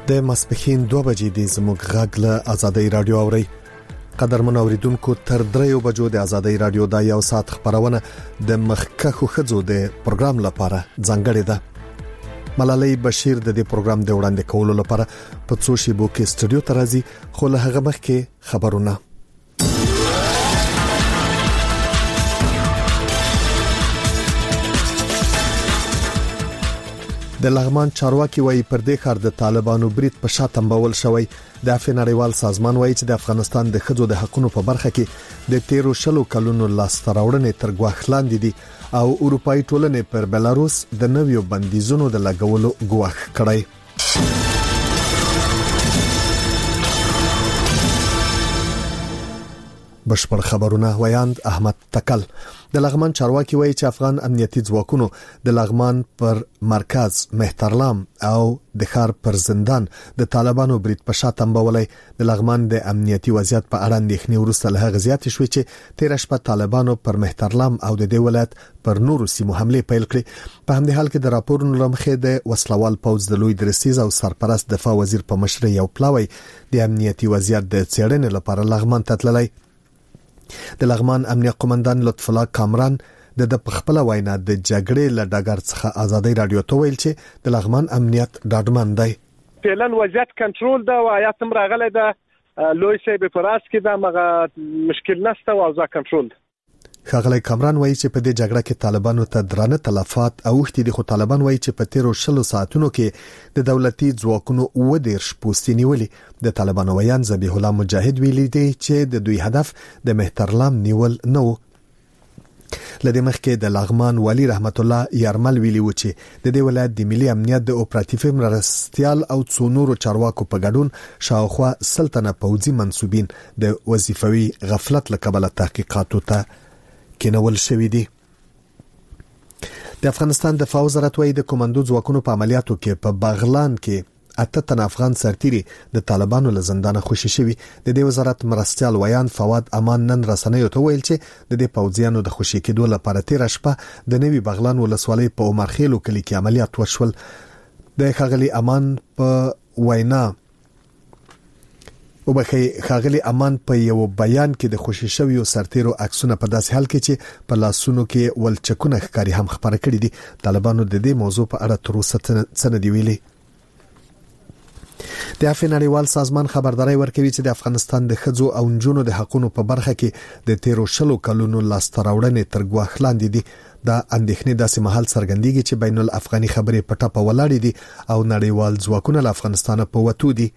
د ماسپښین 2 بجې د زموږ غږ له آزادۍ رادیو اوري. قدرمن اوریدونکو تر 3 بجو د آزادۍ رادیو د یو ساعت خبرونه د مخکخو خزو د پروګرام لپاره ځانګړې ده. ملالۍ بشیر د دې پروګرام د وړاندې کولو لپاره په څو شیبو کې استودیو ته راځي، خو له هغه مخکې خبرونه. د لغمان چارواکي وایي پر دې کار د طالبانو برید په شاتم بول شوی. د افغانړیوال سازمان وایي چې د افغانستان د خځو د حقوقو په برخه کې د 13 کلونو لاستراوړنې تر ګواښ لاندې دي او اروپאי ټولنې پر بلاروس د نویو بندیزونو د لګولو ګواښ کړی. بشپړ خبرونه ویاند احمد تکل. د لغمان چارواکي وایي چې افغان امنیتي ځواکونو د لغمان پر مرکز مهترلام او د ښار پر زندان د طالبانو برید په شاتم بولای. د لغمان د امنیتي وضعیت په اړه اندېښنې ورسته له غزيات شوې چې 13 شپه طالبانو پر مهترلام او د دې ولایت پر نورو سیمو حمله پیل کړې. په همدې حال کې د راپورونو لمخې د وسلوال پوځ د لوی درسیز او سرپرست دفاع وزیر په مشرۍ یو پلاوی د امنیتي وضعیت د څېړنې لپاره لغمان ته تللی. د لغمان امنیت قومندان لطف الله کامران د خپل وینا د جګړې له ډګر څخه آزادۍ رادیو ته ویل چې د لغمان امنیت ډاډمن دی. فعلا وضعیت کنټرول ده او آیات هم راغله ده، لوی صاحب پراس کې دا مغه مشکل نشته او ځا کنټرول. ښاغلی کامران وایي چې په دې جګړه کې طالبانو ته درانه تلفات اوښتي دي، خو طالبان وایي چې په 13 ساعتونو کې د دولتي ځواکونو 10 پوستې نیولې. د طالبانو ویان ذبیح الله مجاهد ویلي دی چې د دوی هدف د مهترلام نیول نه و. لدې مخکې د لغمان والی رحمت الله یارمل ویلي و چې د دې ولایت د ملي امنیت د اپراتیف مرستيال او څونورو چارواکو په ګډون شاوخوا سلطنه پوځي منسوبین د وظیفوي غفلت لکبله تحقیقاتو ته کېنول شوې دي. د افغانستان دفاع وزارت وايي د کمانډو ځواکونو په عملیاتو کې په باغلان کې 8 تن افغان سرتیري د طالبانو له زندانه خوشي شوي. د دې وزارت مرستيال ویان فواد امان نن رسنیو ته ویل چې د دې پوځیانو د خوشي کېدو لپاره 13 شپه د نوي باغلان ولسوالۍ په عمرخیلو کلی کې عملیات وشول. د خاغلی امان په وینا خاغلی امان په یو بیان کې د خوشي شویو سرتیرو عکسونه په داسې حال کې چې په لاسونو کې ولچکونه ښکاری هم خبره کړې دي. طالبانو د دې موضوع په اړه تر اوسه څه نه دی ویلي. د افغانړیوال سازمان خبرداري ورکوي چې د افغانستان د خځو او نجونو د حقوقو په برخه کې د 13 کلونو لاستراوړنې تر ګواښ لاندې دي. دا اندېښنې داسې محل څرګندېږي چې بین الافغاني خبرې په ټاپه ولاړې دي او نړیوال ځواکونه له افغانستان په وتو دي.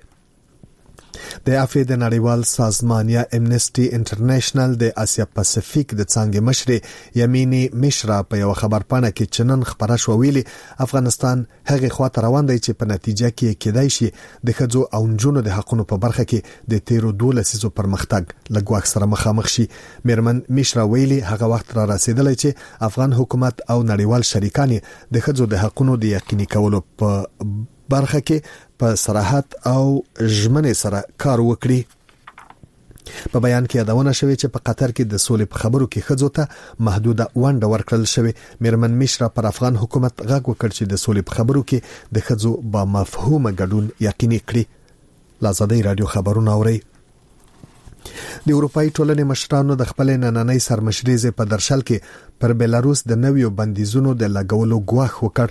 د افغان د نړیوال سازمان یا امنسټي انټرنیشنل د اسیا پاسفیک د څنګه مشر یمینی مشرا په یو خبر پاڼه کې چنن خبره شو ویلي افغانستان هغه خواته روان دی چې په نتیجه کې کېدای شي د خځو او نجونو د حقوقو په برخه کې د 13 پرمختګ لګواښ سره مخامخ شي. میرمن مشرا ویلي هغه وخت را رسیدلی چې افغان حکومت او نړیوال شریکان د خځو د حقوقو د یقیني کولو په برخه کې په صراحت او ژمنې سره کار وکړي. په بیان کې یادونه شوې چې په قطر کې د سولې په خبرو کې خځو ته محدوده ونډه ورکړل شوې. میرمن مشرا پر افغان حکومت غږ وکړ چې د سولې په خبرو کې د خځو با مفهومه ګډون یقیني کړي. آزادۍ رادیو خبرونه اوري. د اروپאי ټولنې مشرانو د خپل نننۍ سرمشريزه په درشل کې پر بلاروس د نویو بندیزونو د لګولو ګواښ وکړ.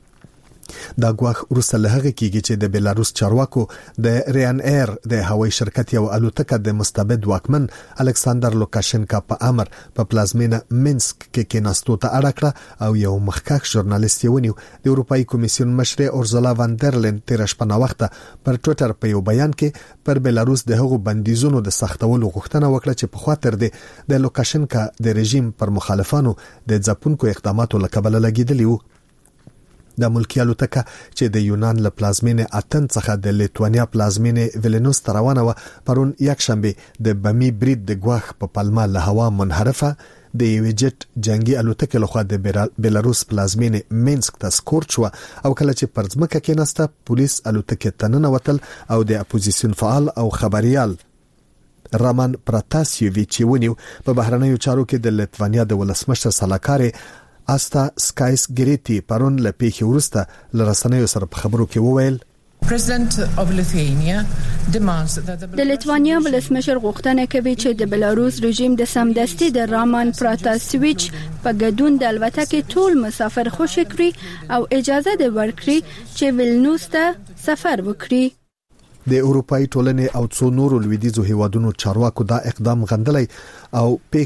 دا ګواښ وروسته له هغه کېږي چې د بلاروس چارواکو د ریان ایر د هوایي شرکت یو الوتکه د مستبد واکمن الکساندر لوکاشنکا په امر په پلازمینه مینسک کې کېناستو ته اړه کړه او یو مخکښ ژورنالیست یې ونیو. د اروپאי کمیسیون مشر اورزولا واندرلین 13 شپه وخت پر ټوئیټر په یو بیان کې پر بلاروس د هغو بندیزونو د سختولو غوښتنه وکړه چې په خاطر د لوکاشنکا د رژیم پر مخالفانو د ځپونکو اقداماتو لکبله لګیدلی وو. د ملکی الوتکه چې د یونان له پلازمینه اتن څخه د لیتوانیا پلازمینه ویلنوس ته روانه و پرون یک شنبه د بمی برید د ګواښ په پلمه له هوا منحرفه د یو جټ جنگي الوتکه لخوا د بلاروس پلازمینه مینسک ته سکورچ و او کله چې پرځمکه کې نسته پولیس الوتکه تننه وتل او د اپوزیسیون فعال او خبريال رامان پراتاسیوویچ ونیو. په بهرنیو چارو کې د لیتوانیا د ولسمشر سلاکار استا سکایس ګریټي پرون له پیښې وروسته لرسنیو سره په خبرو کې وویل د لیتوانیا ولسمشر غوښتنه کوي چې د بلاروس رژیم د سمدستي د رامان پراتاسویچ په ګډون د الوتکې ټول مسافر خوشی کړي او اجازه د ورکړي چې ویلنوس ته سفر وکړي. د اروپאי ټولنې او څو نورو لویدیزو هیوادونو چارواکو دا اقدام غندلی او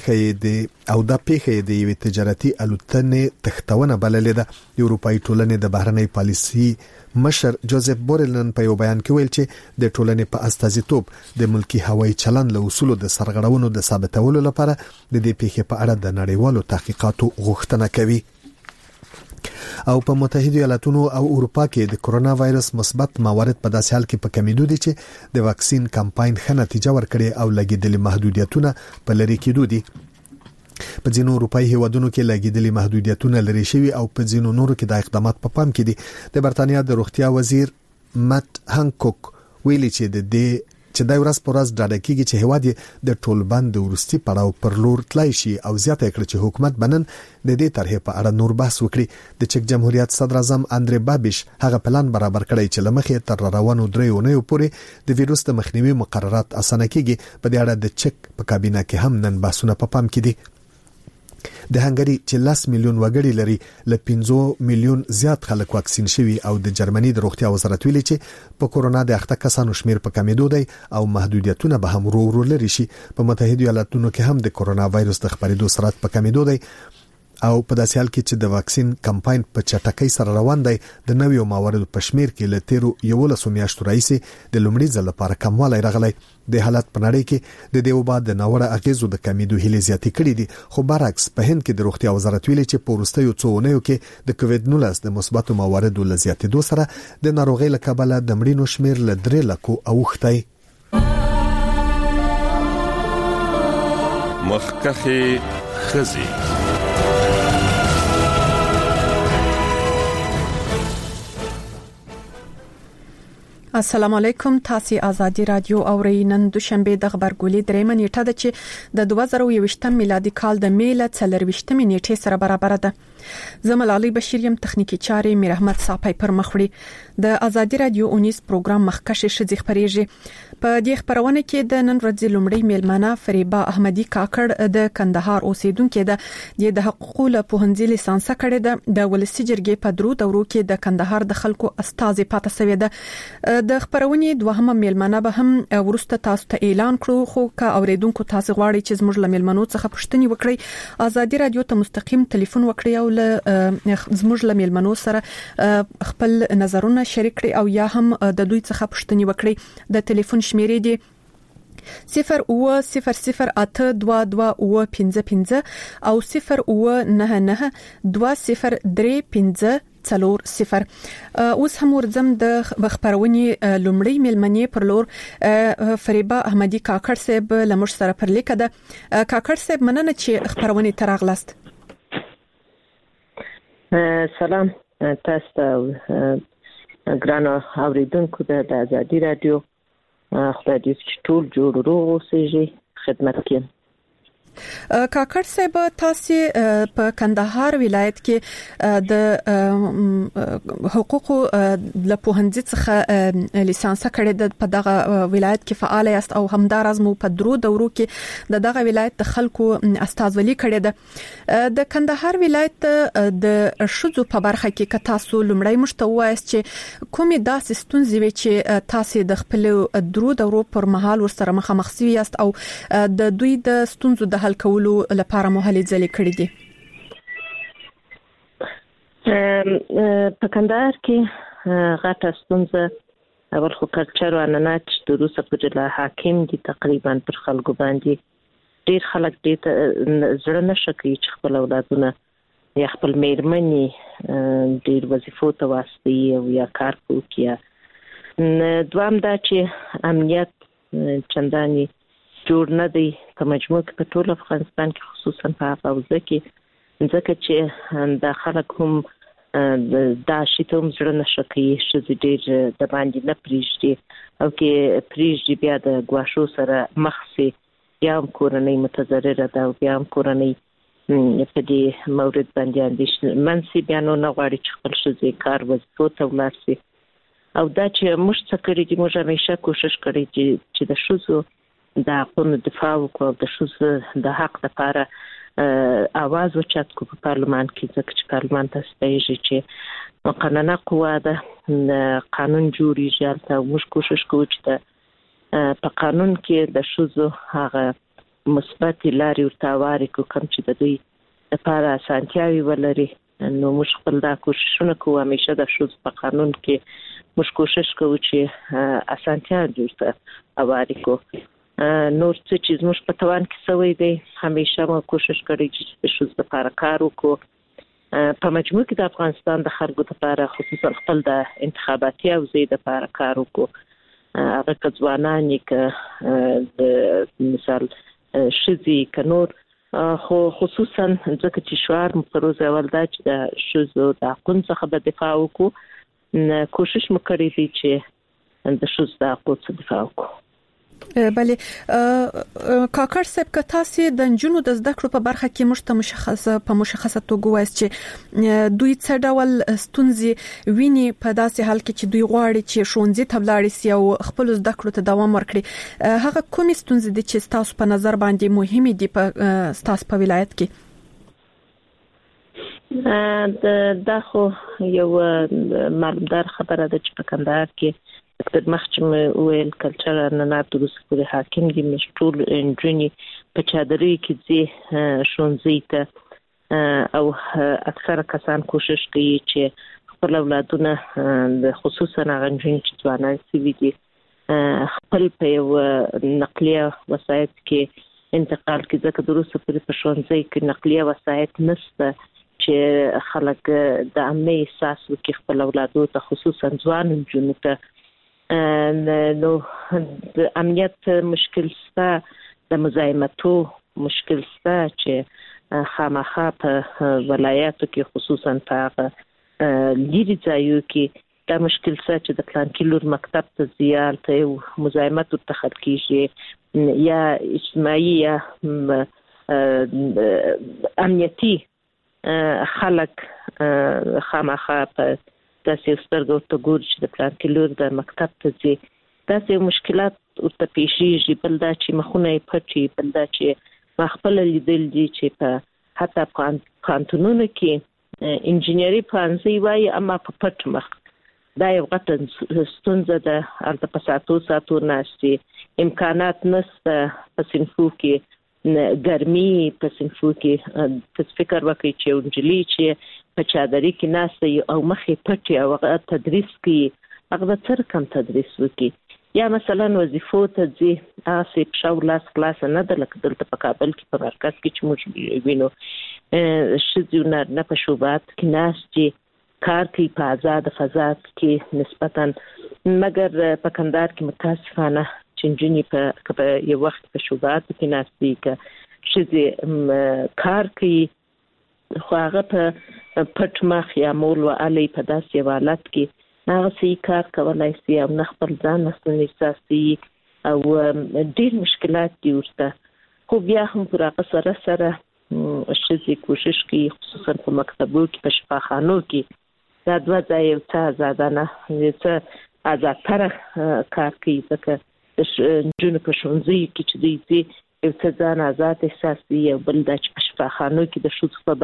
د پیښې د یوې تجارتي الوتنې تختونه بللې ده. د اروپאי ټولنې د بهرنۍ پالیسي مشر جوزف بورل نن په یو بیان کې ویل چې د ټولنې په استازیتوب د ملکی هوایي چلند له اصولو د سرغړونو د ثابتولو لپاره د دې پیښې په اړه د نړیوالو تحقیقاتو غوښتنه کوي. او په متحده ایالاتونو او اروپا کې د کرونا وایرس مثبت موارد په داسې حال کې په کمیدو دي چې د واکسین کمپاین ښه نتیجه ورکړي او لګیدلي محدودیتونه په لری کېدو دي. په ځینو اروپאי هیوادونو کې لګیدلي محدودیتونه لري شوي او په ځینو نورو کې د اقدامات په پام کې دي. د برتانیا د روغتیا وزیر مات هانکوک ویلي چې د ورځ پر ورځ ډاډه کیږي چې هیواد د ټولبند د ورستي پړاو پر لور تلای شي او زیاته کړي چې حکومت بنن د دې طرحې په اړه نور بحث وکړي. د چک جمهوریت صدر اعظم اندری بابیش هغه پلان برابر کړی چې لمخې تر روانو 3 اونیو پورې د ویروس د مخنیوي مقررات اسانه کیږي. په دې اړه د چک په کابینه کې هم نن بحثونه په پام کې دي. د هنګری چې 10 میلیون وګړي لري ل 15 میلیون زیات خلک واکسین شوي او د جرمني د روغتیا وزارت ویلي چې په کورونا د اخته کسانو شمیر په کمیدو دی او محدودیتونه به هم ورو لري شي. په متحده ایالاتونو کې هم د کورونا وایرس د خپرېدو سرعت په کمیدو دی او په داسې حال کې چې د واکسین کمپاین په چټکۍ سره روان دی. د نویو مواردو په شمیر کې له 13 میاشتو راځي د لومړي ځل لپاره کموالی راغلی. د حالت په نړۍ کې د دیو بعد د نوړه اغیزو د کمیدو هلي زیاتې کړې دي. خو برعکس په هند کې د روغتیا وزارت ویلي چې په وروستیو څو اونیو کې د کووډ 19 د مثبتو مواردو ل زیاتېدو سره د ناروغۍ له کبله د مړینو شمیر ل 3 لکو اوښتی. مخکخه خزي السلام علیکم. تاسو آزادی رادیو اورئ. نن دوشنبه د خبرګولې 3 نیټه ده چې د 2020 میلادي کال د میله 24 نیټه سره برابر ده. زمل علي بشیر یم، تخنیکی چارې میر احمد صاحب پر مخوړي. د آزادی رادیو 19 پروګرام مخکشه شذ خبريږي. په دې خبرونه کې د نن ورځې لومړی میلمنه فریبا احمدی کاکړ د کندهار اوسیدونکو ده د حقوقو له پوهنځي لیسانس کړي ده. د ولسی جرګې په درو دورو کې د کندهار د خلکو استازي پاتې سوی ده. د خبرونې دوهمه میلمنه به هم ورسته تاسو ته اعلان کړو. خو کا اوریدونکو تاسو غواړي چې زموږ لمیلمنو څخه پوښتنه وکړي، آزادی رادیو ته مستقیم ټلیفون وکړئ او زموږ لمیلمنو سره خپل نظرونه شریک کړئ او یا هم د دوی څخه پوښتنه وکړئ. د ټلیفون شمیرې دي 020082255 او 0992035 اوس هم ورځم د خبرونې لومړی میلمنې پر لور فریبا احمدی کاکړ صاحب لمر سره پر لیکه ده. کاکړ صاحب مننه چې خبرونې تراغلاست. سلام تاسو ته ګرانو اوریدونکو د آزادی رادیو. خدای دې چې ټول جوړ روغ اوسئ. خدمت کوم. کاکړ صاحب تاسو په کندهار ولایت کې د حقوقو له پوهنځي څخه لیسانس کړی د په دغه ولایت کې فعال یاست او همدارز مو په درو دورو کې د دغه ولایت د خلکو استازولي کړی ده. د کندهار ولایت د شذو په برخه کې که تاسو لومړی مشته وایست چې کومې داسې ستونزې وي چې تاسو د خپل درو دورو پر مهال ورسره مخامخ شوي یاست او د دوی د ستونزو د حل کولو لپاره مو هلې ځلې کړې دي؟ په کندهار کې غټه ستونزه اول خو کلچر او عنعنات د روسه په ډله حاکم دي تقریبا پر خلکو باندې. ډیر خلک دې زړه نشه کوي چې خپل اولادونه یا خپل میرمنې ډیر وظیفو ته واسطي او یا کار کوي. دوام دا چې امنیت چنداني جوړ نه دی په مجموع کې په ټول افغانستان کې خصوصا په حوزه کې، ځکه چې د خلک هم دا شی ته هم زړه نشه کوي چې ډېر د باندې نه پریږدي او کې پریږدي بیا د ګواښو سره مخ شي، بیا هم کورنۍ متضرره ده او بیا هم کورنۍ په دې مورد باندې اندېښنه منسي بیا نو نه غواړي چې خپل ښځې کار وظیفو ته ولاړ شي. او دا چې موږ څه کړی دي موږ همیشه کوشش کړی چې د شوزو د حقونو دفاع وکړو د شوزو د حق لپاره आवाज وچت کو په پارلمان کې ځکه چې پارلمان ته ستایي چې قانوني قوه ده قانون جوړیږي او موږ کوشش کوو چې په قانون کې د شوزو هغه مثبت لارې ورتاواري کو کوم چې د دوی لپاره اسانتیاوي ولري نو موږ خپل دا کوششونه کوو همیشه د شوزو په قانون کې موږ کوشش کوو چې اسانتیا جوړه اواري کو نور څه چې موږ په توان کې سوي دي همیشه مو کوشش کړی چې د شوزو لپاره کار وکړو په مجموع کې د افغانستان د خلکو لپاره خصوصا خپل د انتخاباتي اوزې لپاره کار وکړو هغه ځوانان کې د مثال شذي کنور خو خصوصا ځکه چې شعار مفروض اول دا چې د شوزو د حقوق څخه د دفاع وکړو کوشش وکړي چې د شوزو د حقوق دفاع وکړو بله کاکړ صاحب که تاسو د جنونو د زده کړو په برخه کې مشخصه توګه وایي چې دوی څه ډول ستونزې ویني په داسې حال کې چې دوی غواړي چې ښوونځي ته ولاړ شي او خپل زده کړو ته دوام ورکړي هغه کومې ستونزې دي چې تاسو په نظر باندې مهمه دي په تاسو په ولایت کې دا خو یو معلومدار خبره ده چې په کندهار کې د مخچم ویل کلچر نه دروس پورې حاکم دي مشټول انجنی په چادرې کې دي شونځي ته او اکثر کسان کوشش کوي چې خپل اولادونه د خصوصا غنجین چې ځوانان سوي دي خپل په نقلیه وسایط کې انتقال کې ځکه دروس پورې په شونځي کې نقلیه وسایط نشته چې خلک د امنیت احساس وکړي خپل اولادو ته خصوصا ځوان جنونو ته نو د امنیت مشکل ستا د مزاحمتو مشکل ستا چې خامخا په ولایاتو کې خصوصا په لیري ځایو کې دا مشکل ستا چې د پلان کې لور مکتب ته زیار ته مزاحمت ورته کیږي یا اجتماعي یا امنیتي خلک خامخا په تاسو سترګو ته ګورئ چې د پلان کې لور د مکتب ته ځي تاسو مشکلات ورته پیښیږي بل دا چې مخونه یې پټي بل دا چې خپل لیدل دي چې په حتی کانتونونو کې انجینری پانځي وایي اما په پټ مخ دا یو غټه ستونزه ده البته په ساتو ناشتي امکانات نشته په صنفو کې ګرمي په صنفو کې تاسو فکر وکړئ چې انجلي چې په چادرې کې ناشته او مخې پټي او تدریس کوي هغه څر کم تدریس وکړي یا مثلا وظیفو ته ځي تاسو په شاولاس کلاس نه د لکه دلته په کابل کې په مرکز کې چې موږ وینو شذونه نه په شوبات کې ناشتي کار کوي په آزاد فضا کې نسبتا مګر په کندهار کې متاسفانه چنجنی په یو وخت په شوبات کې ناشتي کې شذي کار کوي خو هغه په پټ مخ یا مول و علي په داسې حالت کې هغه سي کار کولای شي او نه خپل ځان نسني احساسي او ډېر مشکلات دي ورته خو بیا هم پر هغه سره شذي کوشش کوي خصوصا په مکتبو کې په شفاخانو کې دا دوه ځای یو څه آزادانه یو څه آزادتر کار کوي ځکه د جنونو په ښوونځي کې چې دوی یو څه ځان آزاد احساسي او بل د شفاخانو کې د شوز په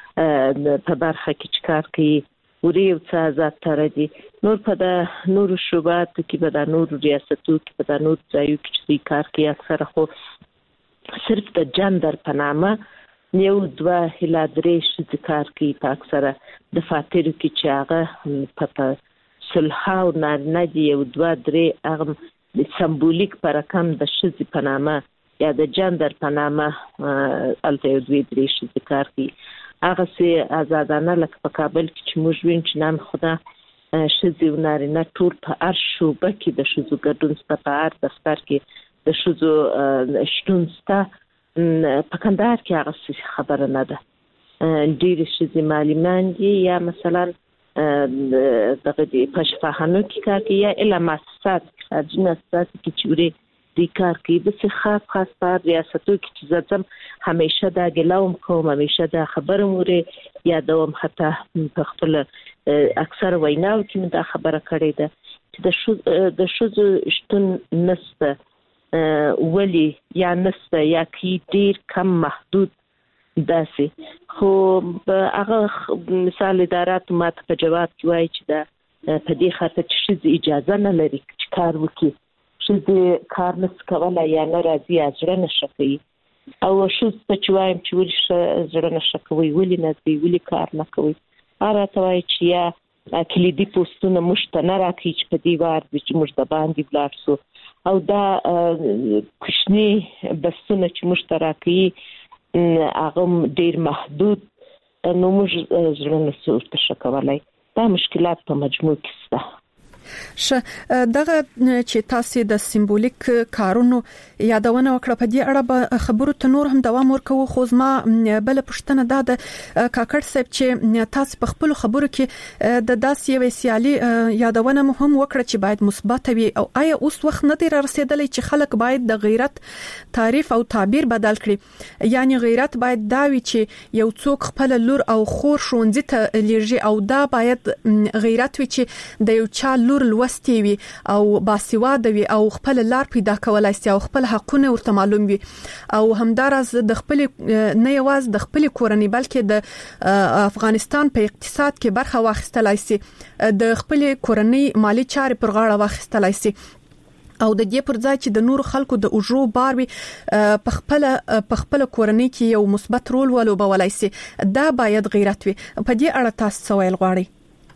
برخه کې کار کوي ورې یو څه آزادتر دي نور په د نور شوبات کې په د نور ریاستو کې په د نور ځایو کې چې کار کوي اکثر خو صرف د جندر په نامه یو دوه هلا درې چې کار کوي په اکثره د فاتیرو کې چې هغه په صلح او نه دي یو دوه درې هغه د سمبولیک پر رقم د شذ په نامه یا د جندر په نامه الته یو دوه درې چې کار کوي هغه سي آزادانه لکه په کابل کې چې موږ وین چې نام خدا شذ او نارینه ټول په ارشوبه کې د شذو ګډون ست په ار دفتر کې د شذو شتون ست په کندهار کې هغه خبره نه ده ډېر شذ معلمان دي یا مثلا دغه په شفاخانو کې کار کوي یا اله مؤسسات خارجي مؤسسات کې چوري د کار کوي د خاص په ریاستو کې چې ځم همیشه دا ګلوم کوم همیشه دا خبره موري یا دوم حتی په خپل اکثر ویناو کې دا خبره کړې ده چې د شذ شتون نسته ولی یا نسته یا کی ډیر کم محدود داسې خو هغه مثال ادارات ماته په جواب کې وایي چې دا په دې خاطر چې اجازه نه لري چې کار وکړي چې کار نس کولای یا نه راځي اجر نشه کوي او شو چې وایم چې ولې زړه نشه کوي ولې نه دی ولې کار نه کوي راته وایي چې یا کلیدي پوسټونه مشته نه راکړي چې په دې وار چې موږ د باندې بلاړ سو او دا کوچني بسونه چې مشته راکړي هغه ډیر محدود نو موږ زړه نشه ورته کولای دا مشکلات په مجموع کې شته دغه چې تاسو د سمبولیک کارونو یادونه وکړه په دې اړه به خبرو ته نور هم دوام ورکوو خو زما بل پښتنه د کاکړ صاحب چې تاسو په خپل خبرو کې د داسې یو سیالي یادونه مهم وکړه چې باید مثبت وي او آیا اوس وخت نه دی رسیدلی چې خلک باید د غیرت تعریف او تعبیر بدل کړي یعنی غیرت باید دا وي چې یو څوک خپل لور او خور شونځي ته لیږي او دا باید غیرت وي چې د یو چا لور لوستي وي او باسواده وي او خپل لار پیدا کولای شي او خپل حقونه ورته معلوم وي او همدارز د خپل نه یواز د خپل کورنۍ بلکې د افغانستان په اقتصاد کې برخه واخیستلای شي د خپل کورنۍ مالی چارې پر غاړه واخیستلای شي او د دې پر ځای چې د نور خلکو د اجرو بار وي په خپل کورنۍ کې یو مثبت رول ولوبولای شي دا باید غیرت وي په دې اړه تاسو ویل غواړئ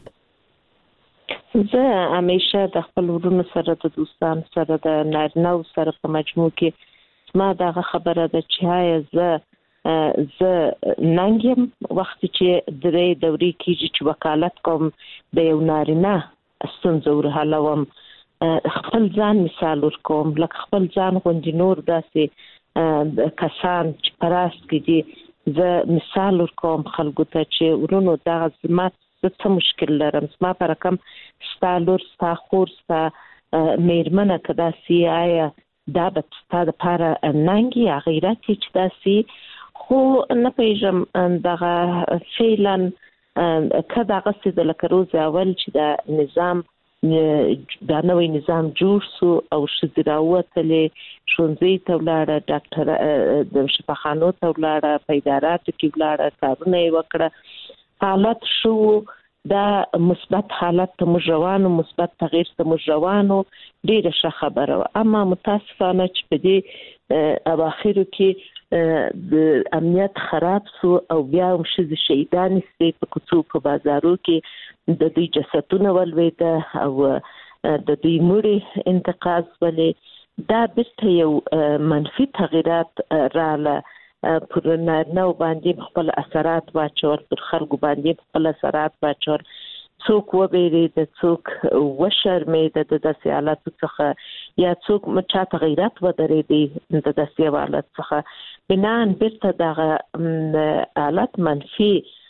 زه همیشه د خپل ورونو سره د دوستان سره د نارینه سره په مجموع کې ما دغه خبره ده چې زه ننګم وخت چې درې دوري کېږي چې وکالت کوم د یو نارینه ستونزه ورحلوم خپل ځان مثال ورکوم لکه خپل ځان غوندې نور داسې کسان چې پراست کې دي زه مثال ورکوم خلکو ته چې ورونو دغه زما څه مشکل لرم زما پر رقم ستا لور ستا خور ستا میرمنه کدا سی آیا دا به ستا د پاره ننګي یا غیرت چې دا سی خو نه پیژم دغه فعلا کدا غسه د لکروز اول چې دا نظام دا نوې نظام جوړ سو او شذراوتلې شونځي تولاړه ډاکټر د شفاخانو تولاړه پیدارات کې ولاړه کارونه وکړه حالت شو دا مثبت حالت ته مجروانو مثبت تغییر ته مجروانو ډیره ښه خبره اما متاسفانه چې په دې اواخرو کې د امنیت خراب سو او بیا هم شهیدان سي په کوڅو په بازارو کې د دې جسدونه ولويده او د دې مړي انتقاض ولې دا بیرته یو منفي تغیرات رااله پر نارینه باندې خپل اثرات واچول پر خلکو باندې خپل اثرات واچول څوک وبېری د څوک وشرمې د داسې حالت څخه یا څوک مچاته غیرت ودرې دي د داسې حالت څخه بنان بیرته دغه حالت منفي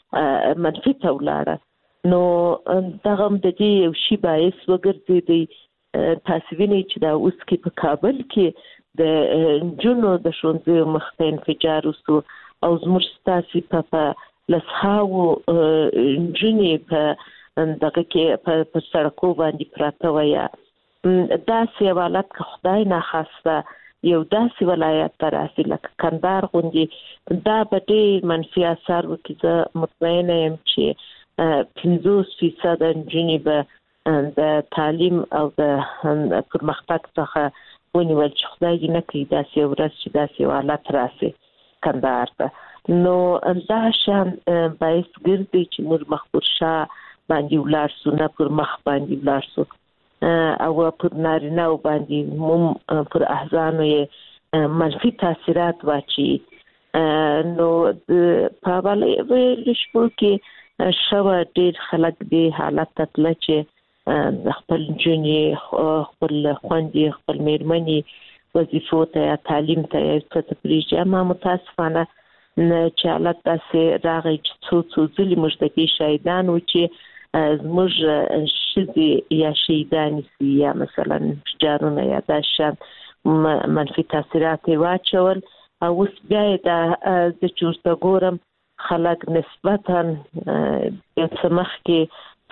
تولاړه نو دغه د دې یو شی باعث وګرځي تاسو وینئ چې دا اوس کې په کابل کې د جنو د شونځي مخته انفجار وسو او زموږ ستاسي په لسهاو جنې په دغه کې په سړکو باندې پراته ویا داسې حالت که خدای نه خواسته یو داسې ولایت تراسي لکه کندهار غوندي دا به ډېر منفي اثر وکړي زه مطمئنه یم چې 50% جنې به د تعلیم او د پرمختګ څخه ونیول چې خدای دې نه کوي داسې ورځ چې داسې حالت راسي کندهار ته نو دا شان باعث ګرځي چې موږ مخبر شاه باندې ولاړ سو نه پر مخ باندې ولاړ سو او پر نارینه باندې موږ پر احزانو یې منفي تاثیرات واچي نو په حواله وشپو کې شوا ډېر خلک دې حالت تطلع چې خپل جنې خپل خوندې خپل میرمنې وظیفو ته یا تعلیم ته یا څه پریږي اما متاسفانه چې حالت داسې راغی چې څو ځلې موږ د دې شاهدان وو چې زموږ ښځې یا شهیدان سي یا مثلا جارونه یا دا شان منفي تاثیرات یې واچول او اوس بیا د چې ورته ګورم خلک نسبتا یو څه مخکې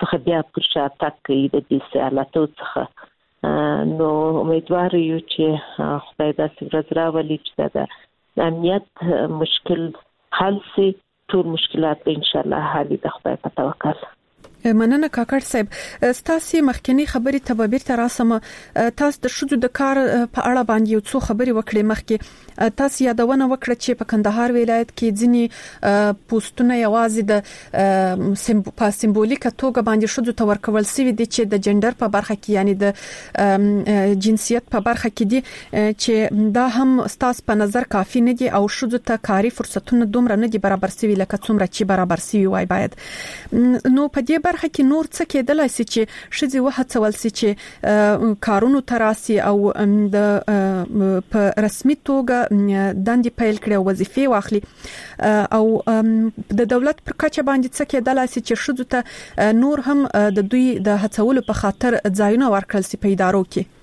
څخه بیا پر شاتګ کوي د دې سیالاتو څخه نو امیدوار یو چې خدای داسې ورځ راولي چې د امنیت مشکل حل شي ټول مشکلات ان شاء الله حل د خدای په توکل. مننه کاکړ صاحب ستاسو مخکنی خبري تبابیر تر اسمه تاسو د شذو د کار په اړه باندې یو څو خبري وکړې مخکې تاسو یادونه وکړه چې په کندهار ولایت کې ځینی پوسټونه یوازې د سمبولیک توګه باندې شذو ته ورکول سوي دي چې د جندر په برخه کې یعنی د جنسیت په برخه کې دي چې دا هم ستاسو په نظر کافي نه دي او شذو ته کاری فرصتونه دومره نه دي برابر سوي لکه څومره چې برابر سوي وای باید نو په دې برخه کې نور څه کېدلای شي چې شذي وهڅول شي چې کارونو تراسي او د په رسمي توګه دندې پیل کړي او وظیفې واخلي او د دولت پر کچه باندې څه کېدلای شي چې شذو ته نور هم د دوی د هڅولو په خاطر ځایونه ورکړل شي په ادارو کې.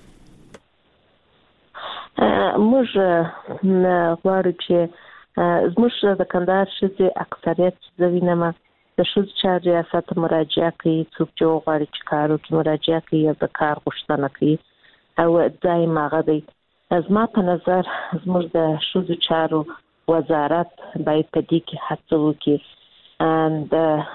موږ غواړو چې زموږ د کندهار شذي اکثریت زوینه د شذ چار ریاست مراجعه کوي څوک چې غواړي چې کارو کې مراجعه کوي یا د کار غوښتنه کوي او دایم هغه دی. زما په نظر زموږ د شذ چارو وزارت باید په دې کې هڅه وکړي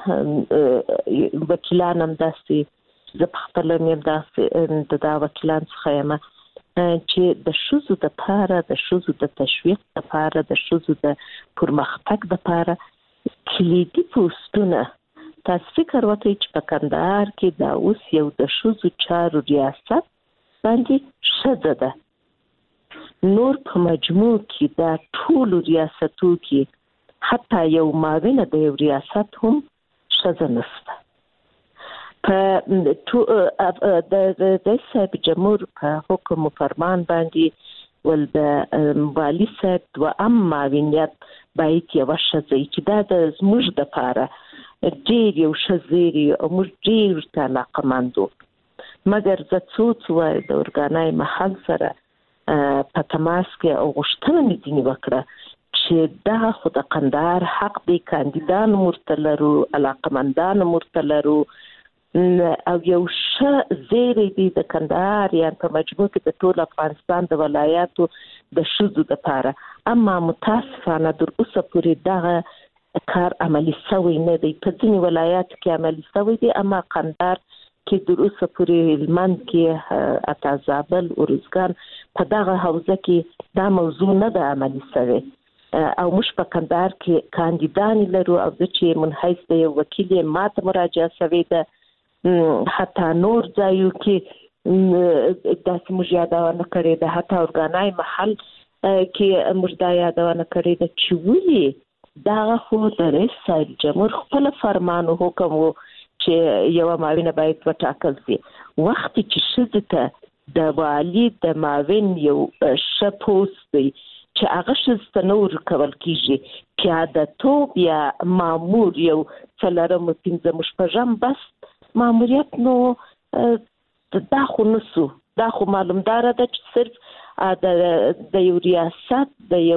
د وکیلان هم داسې زه په خپل مې داسې د وکیلان څخه یم چې د شذو لپاره د شذو د تشویق لپاره د شذو د پرمختګ لپاره کلیدي پوسټونه تاسو فکر وکړئ چې په کندهار کې دا اوس یو د شذو چارو ریاست باندې ښځه ده نور په مجموع کې دا ټول ریاستو کې حتی یو معاونه د یو ریاست هم ښځه نشته. په د صاحب جمهور په حکم فرمان باندې ول د والی صاحب و معاونیت باید یو ښځه چې دا د زموږ د لپاره ډېر یو ښځيري او موږ ډېر ته علاقمندو مګر زه څو د اورګانای محل سره په تماس کې او غوښتنه مې ځینې وکړه چې دا خو د کندهار حق دی کاندیدان مرته لرو علاقمندان مرته لرو او یو ښه زیری دی د کندهار یا په مجموع کې د ټول افغانستان د ولایاتو د شذو لپاره اما متاسفانه در اوسه پورې دغه کار عملی شوی نه دی. په ځینې ولایاتو کې عملی شوی دی اما کندهار کې در اوسه پورې هلمند کې اتا زابل ارزګان په دغه حوزه کې دا موضوع نه ده عملی شوی او موږ په کندهار کې کاندیدان لرو او د چې منحیث د یو وکیل ماته مراجعه شوی ده حتی نور ځایو کې داسې موږ یادونه کړې ده حتی اورګانای محل کې موږ دا یادونه کړې ده چې ولې دا خو د رئیس صاحب جمهور خپل فرمان او حکم وو چې یو معاون باید وټاکل شي وخت چې ښځې ته د والی د معاون یو ښه پوسټ دی چې هغه ښځې ته نه ورکول کېږي پیاده توب یا مامور یو څلورم پنځم شپږم بس ماموریت نو دا خو نسو دا خو معلومدار ده چې صرف د یو ریاست د یو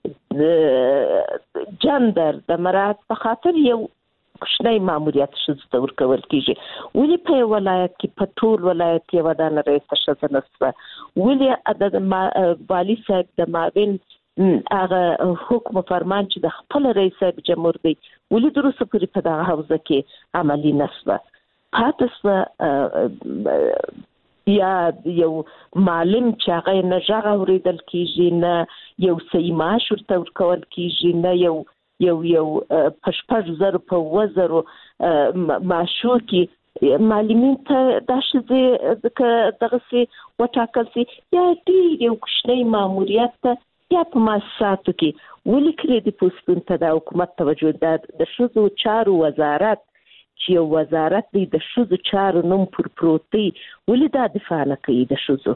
جندر د مراعات په خاطر یو کوچنی ماموریت ښځو ته ورکول کېږي ولې په یو ولایت کې په ټول ولایت یوه دانه رئیسه ښځه نشته ولې د والي صاحب د معاون هغه حکم فرمان چې د خپل رئیس صاحب جمهور دی ولې در اوسه پورې په دغه حوزه کې عملي نشوه پاتې یا یو معلم چې هغه نه غږ اورېدل کېږي نه یو صحیح معاش ورته ورکول کېږي نه یو په 8,000 په 10,000 معاشو کې معلمین ته دا ښځې دغسې وټاکل شي یا ډېر یو کوچنی ماموریت ته یا په مؤسساتو کې ولې کلیدي پوسټونو ته د حکومت توجه ده د ښځو چارو وزارت چې یو وزارت دی د ښځو چارو نوم پر پروت دی ولې دا دفاع نه کوي د ښځو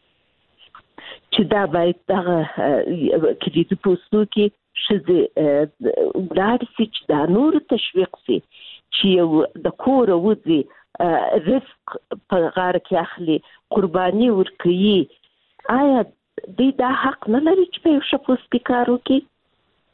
چې دا باید دغه کلیدي پوسټو کې ښځې ولاړ شي چې دا نور تشویق شي چې یو د کوره وځي رزق په غاړه کې اخلي قرباني ورکوي آیا دوی دا حق نه لري چې په یو ښه پوسټ کې کار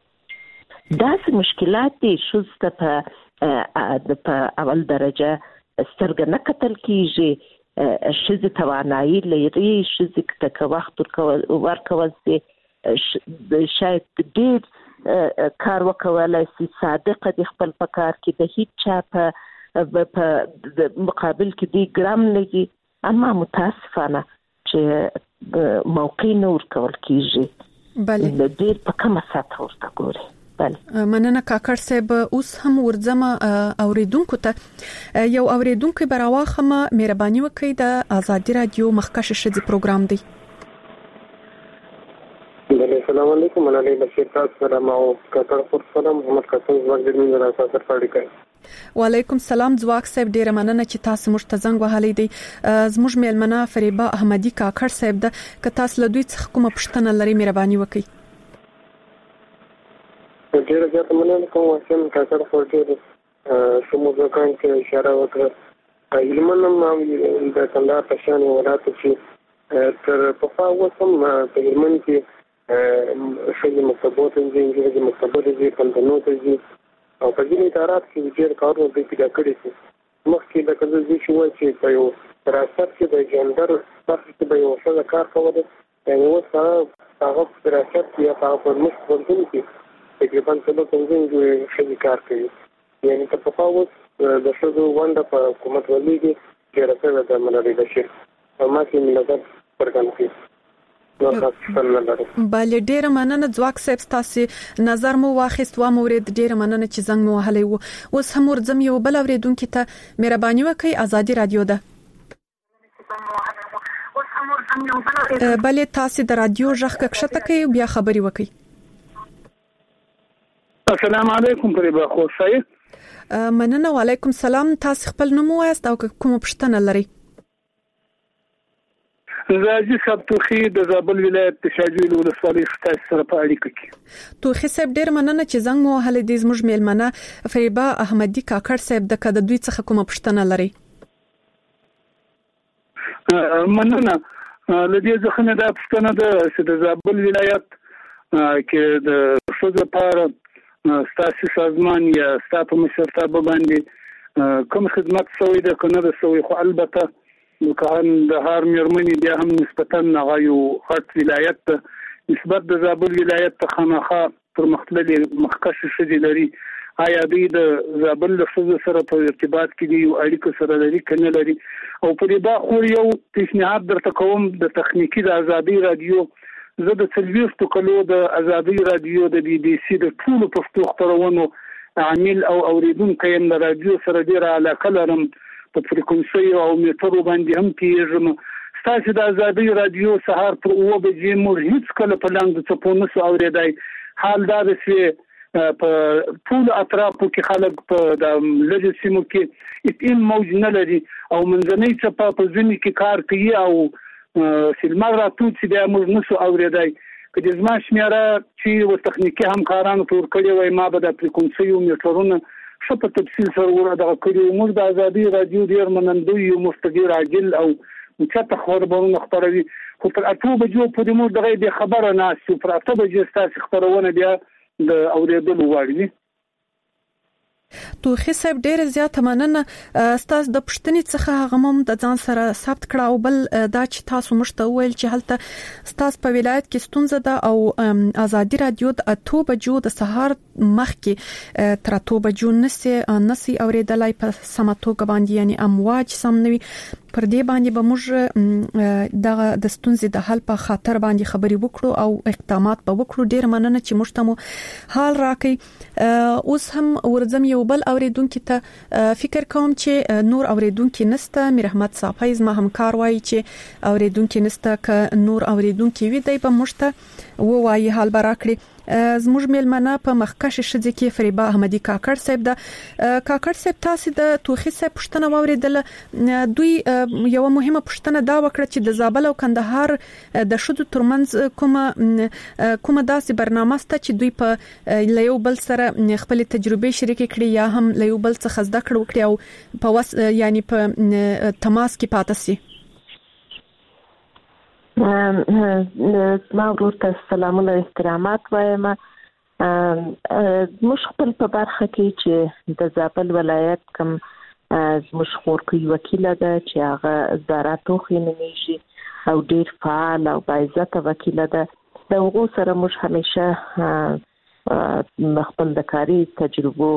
وکړي؟ داسې مشکلات دي ښځو ته په اول درجه سترګ نه کتل کیږي شذ توانایي لري شذ ته وخت ورکول سي شاید ډېر کار وکولای سي صادق د خپل کار کې د هیڅ چا په مقابل کې دی ګرام لګي اما متاسفانه چې موقع نور کول کیږي بله ډېر په کومه ساته ورته ګوري. بله مننه کاکړ صاحب. اوس هم ورځم اوریدونکو ته یو اوریدونکو براواخمه مهرباني وکړئ د ازادي رادیو مخکښ شذ پروګرام دی. السلام علیکم انا علی بشیر تاسو سره ما کاکړ پر سلام محمد قاسم زواج د مين راځه سره پاړی کوي. وعلیکم سلام ځواک صاحب ډیره مننه چې تاسو موږ ته زنګ وهلی دی. زموږ میلمنه فریبا احمدی کاکړ صاحب د ک تاسو له دوی څخه کومه پوښتنه لري مهرباني وکړئ. ډیره زیاته مننه کوم چې کاکړ پر ډیره سمو ځکان کې اشاره وکړه. علماء د کندهار په شان ولایت کې تر په وسم په علماء کې شې مکتبات انجینری مکتبات دي کندنو ته دي او په دې ادارات کې ډېر کارونه د پیدا کړی دي. مخکې د کله چې شو چې په یو راست کې د جندر په څیر به یو څه کار کوله یعنی هغه په راست کې هغه په مخ باندې کې تقریبا څلور څنګه شي کار کوي. یعنی په تفاوت د شذو ونده په حکومت ولېږي چې راځي د مناري بشیر ما کې ملګر پرګان کوي. بله ډیره مننه ځواک صاحب تاسو نظر مو واخیست و مورید ډیره مننه چې زنګ مو وهلی وو. اوس هم ورځم یو بل اوریدونکو ته مهرباني وکړئ ازادي رادیو ده. بله تاسو د رادیو ژغ کښته کوي بیا خبري وکړئ. السلام علیکم فریبا خو صحیح مننه. وعلیکم سلام. تاسو خپل نوم وایست او کوم پوښتنه لرئ؟ زاجي صاحب توخي د زابل ولایت د شاجوی ولسوالۍ ستاسو سره په اړیکه کې. توخي صاحب ډیر مننه چې زنګ مو وهلی دی. زموږ میلمنه فریبا احمدی کاکړ صاحب د کده دوی څخه کومه پوښتنه لري؟ مننه. لدې ځخنه د پښتنه د زابل ولایت کې د شوزه لپاره ستاسو سازمان یا ستاسو مشرتابه باندې کوم خدمت سوی د کنه د سوی خو البته کان د هر میرمنې بیا هم نسبتا نغایو خط ولایت نسبت د زابل ولایت ته خامخا پر مختلفي مخکښ شدي لري. آیا د زابل له شوزه سره په ارتباط کې دی او اړیکه سره لري کنه لري او په دې باخور یو پیشنهاد درته کوم د تخنیکی د ازادي رادیو زه د تلويزیون کلو د ازادي رادیو د بي بي سي د ټولو پښتو خبرونو عامل او اوریدونکو يم د رادیو سره ډیره علاقه لرم په فریکونسي او میټرو باندې هم پیژم. ستاسو د ازادي رادیو سهار پر 9 بجې موږ هیڅ کله په لاندې څپونو سو اوریدای. حال دا چې په ټول اطرافو کې خلک په د لږ سیمو کې اتین موج نه لري او منځنۍ څپه په ځینې کې کار کوي او سلمر راتو چې د موږ نسو اوریدای. کله زما شمیره چې و تخنیکی همکارانو تور کړی وای ما به د فریکونسي او میټرونو څه په تفصیل سره ورته کړی. موږ د ازادي رادیو ډیر منندوی یو مستقیر عاجل او مچته خبرونه خبروي خو تر 8 بجو پورې موږ دغه به خبره نه شو. پر 8 بجې ستاسو خبرونه بیا د اوریدلو وړي. توخي صاحب ډیره زیاته مننه. تاسو د پښتني څخه هغه هم د ځان سره ثبت کړه او بل دا چې تاسو مشته ویل چې هلته تاسو په ولایت کې ستونزه ده او ازادي رادیو د 8 بجو د سهار مخکې تر 8 بجو نسی اوریدلای په سماتوګ باندې یعنی امواج سم نوي. پر دې باندې به موږ د ستونزې د حل په خاطر باندې خبري وکړو او اقدامات به وکړو. ډیر مننه چې موږ ته حال راکې. اوس هم ورځم یو بل اوریدونکو ته فکر کوم چې نور اوریدونکو نسته. میر احمد صافی زما همکار وایي چې اوریدونکو نسته ک نور اوریدونکو وي دی په موږ ته وایي حال براکړي. زموږ میلمنه په مخکښ شذ کې فریبا احمدی کاکړ صاحب د کاکړ صاحب تاسو د توخي صاحب پښتنه واوریدل. دوی یو مهمه پښتنه دا وکړه چې د زابل او کندهار د شذو ترمنځ کومه داسې برنامه ست چې دوی په لیو بل سره خپل تجربه شریک کړي یا هم لیو بل څخه زده کړو کړي او په یعنی په تماس کې پاتې سي. ما ورته سلام او احترامات وایم. موږ خپل په برخه کې چې د زابل ولایت کوم زموږ خورکوي وکیل ده چې هغه زارا توخی نومیږي او ډیر فعال او باعزت وکیل ده. د هغو سره موږ همیشه خپل د کاري تجربو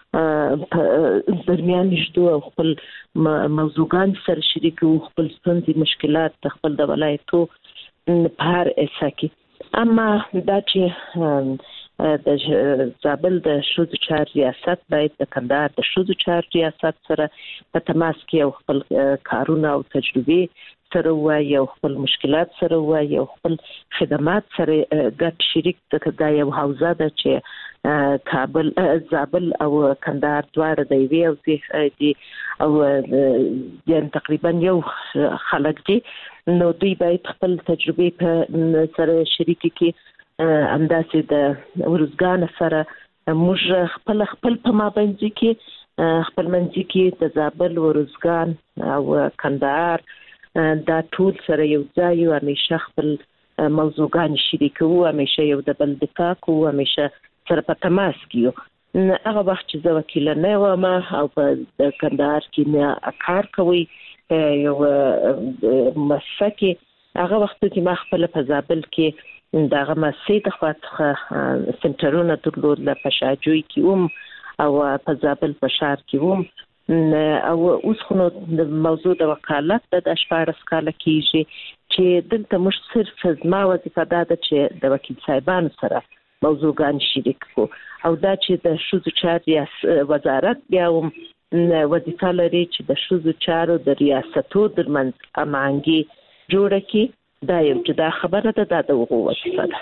درمیان نشو او خپل موضوعات سره شریکو، خپل ستونزې مشکلات خپل د ولایتو په هر اسا کې. اما دا چې د زابل د شوزو چار ریاست باید د کندهار د شوزو چار ریاست سره په تماس کې او خپل کارونه او تجربې سره وایي او خپل مشکلات سره وایي او خپل خدمات سره ګډ شریک دا یو حوزه ده چې کابل زابل او کندهار دواړه د وی او دي او یعنی تقریبا یو خلک دي، نو دوی باید خپل تجربې په سره شریک کړي. همداسې د ورزګان سره موږ خپل په مابينځ کې خپل منځ کې د زابل ورزګان او کندهار دا ټول سره یو ځای او همیشه خپل موضوعات شریکو، همیشه یو د بل دفاع کوو، همیشه سره په تماس کې یو. هغه وخت چې زه وکیل نه وم او په کندهار کې نه کار کوي یو مسکه، هغه وخت کې ما خپل په زابل کې دغه مسجد خواته سنټرونه درلود له پشاجوي کې او په زابل په شهر کې او اوس خو د موضوع د وکالت د 14 کال کېږي چې دلته موږ صرف زما وظیفه ده چې د وکیل صاحبانو سره موضوعات شریک کو او دا چې د شوزو چار وزارت بیا وظیفه لري چې د شوزو چارو د ریاستو درمنځ امانګي جوړ کړي. دا یو جدا خبره ده، دا د وغو وظیفه ده.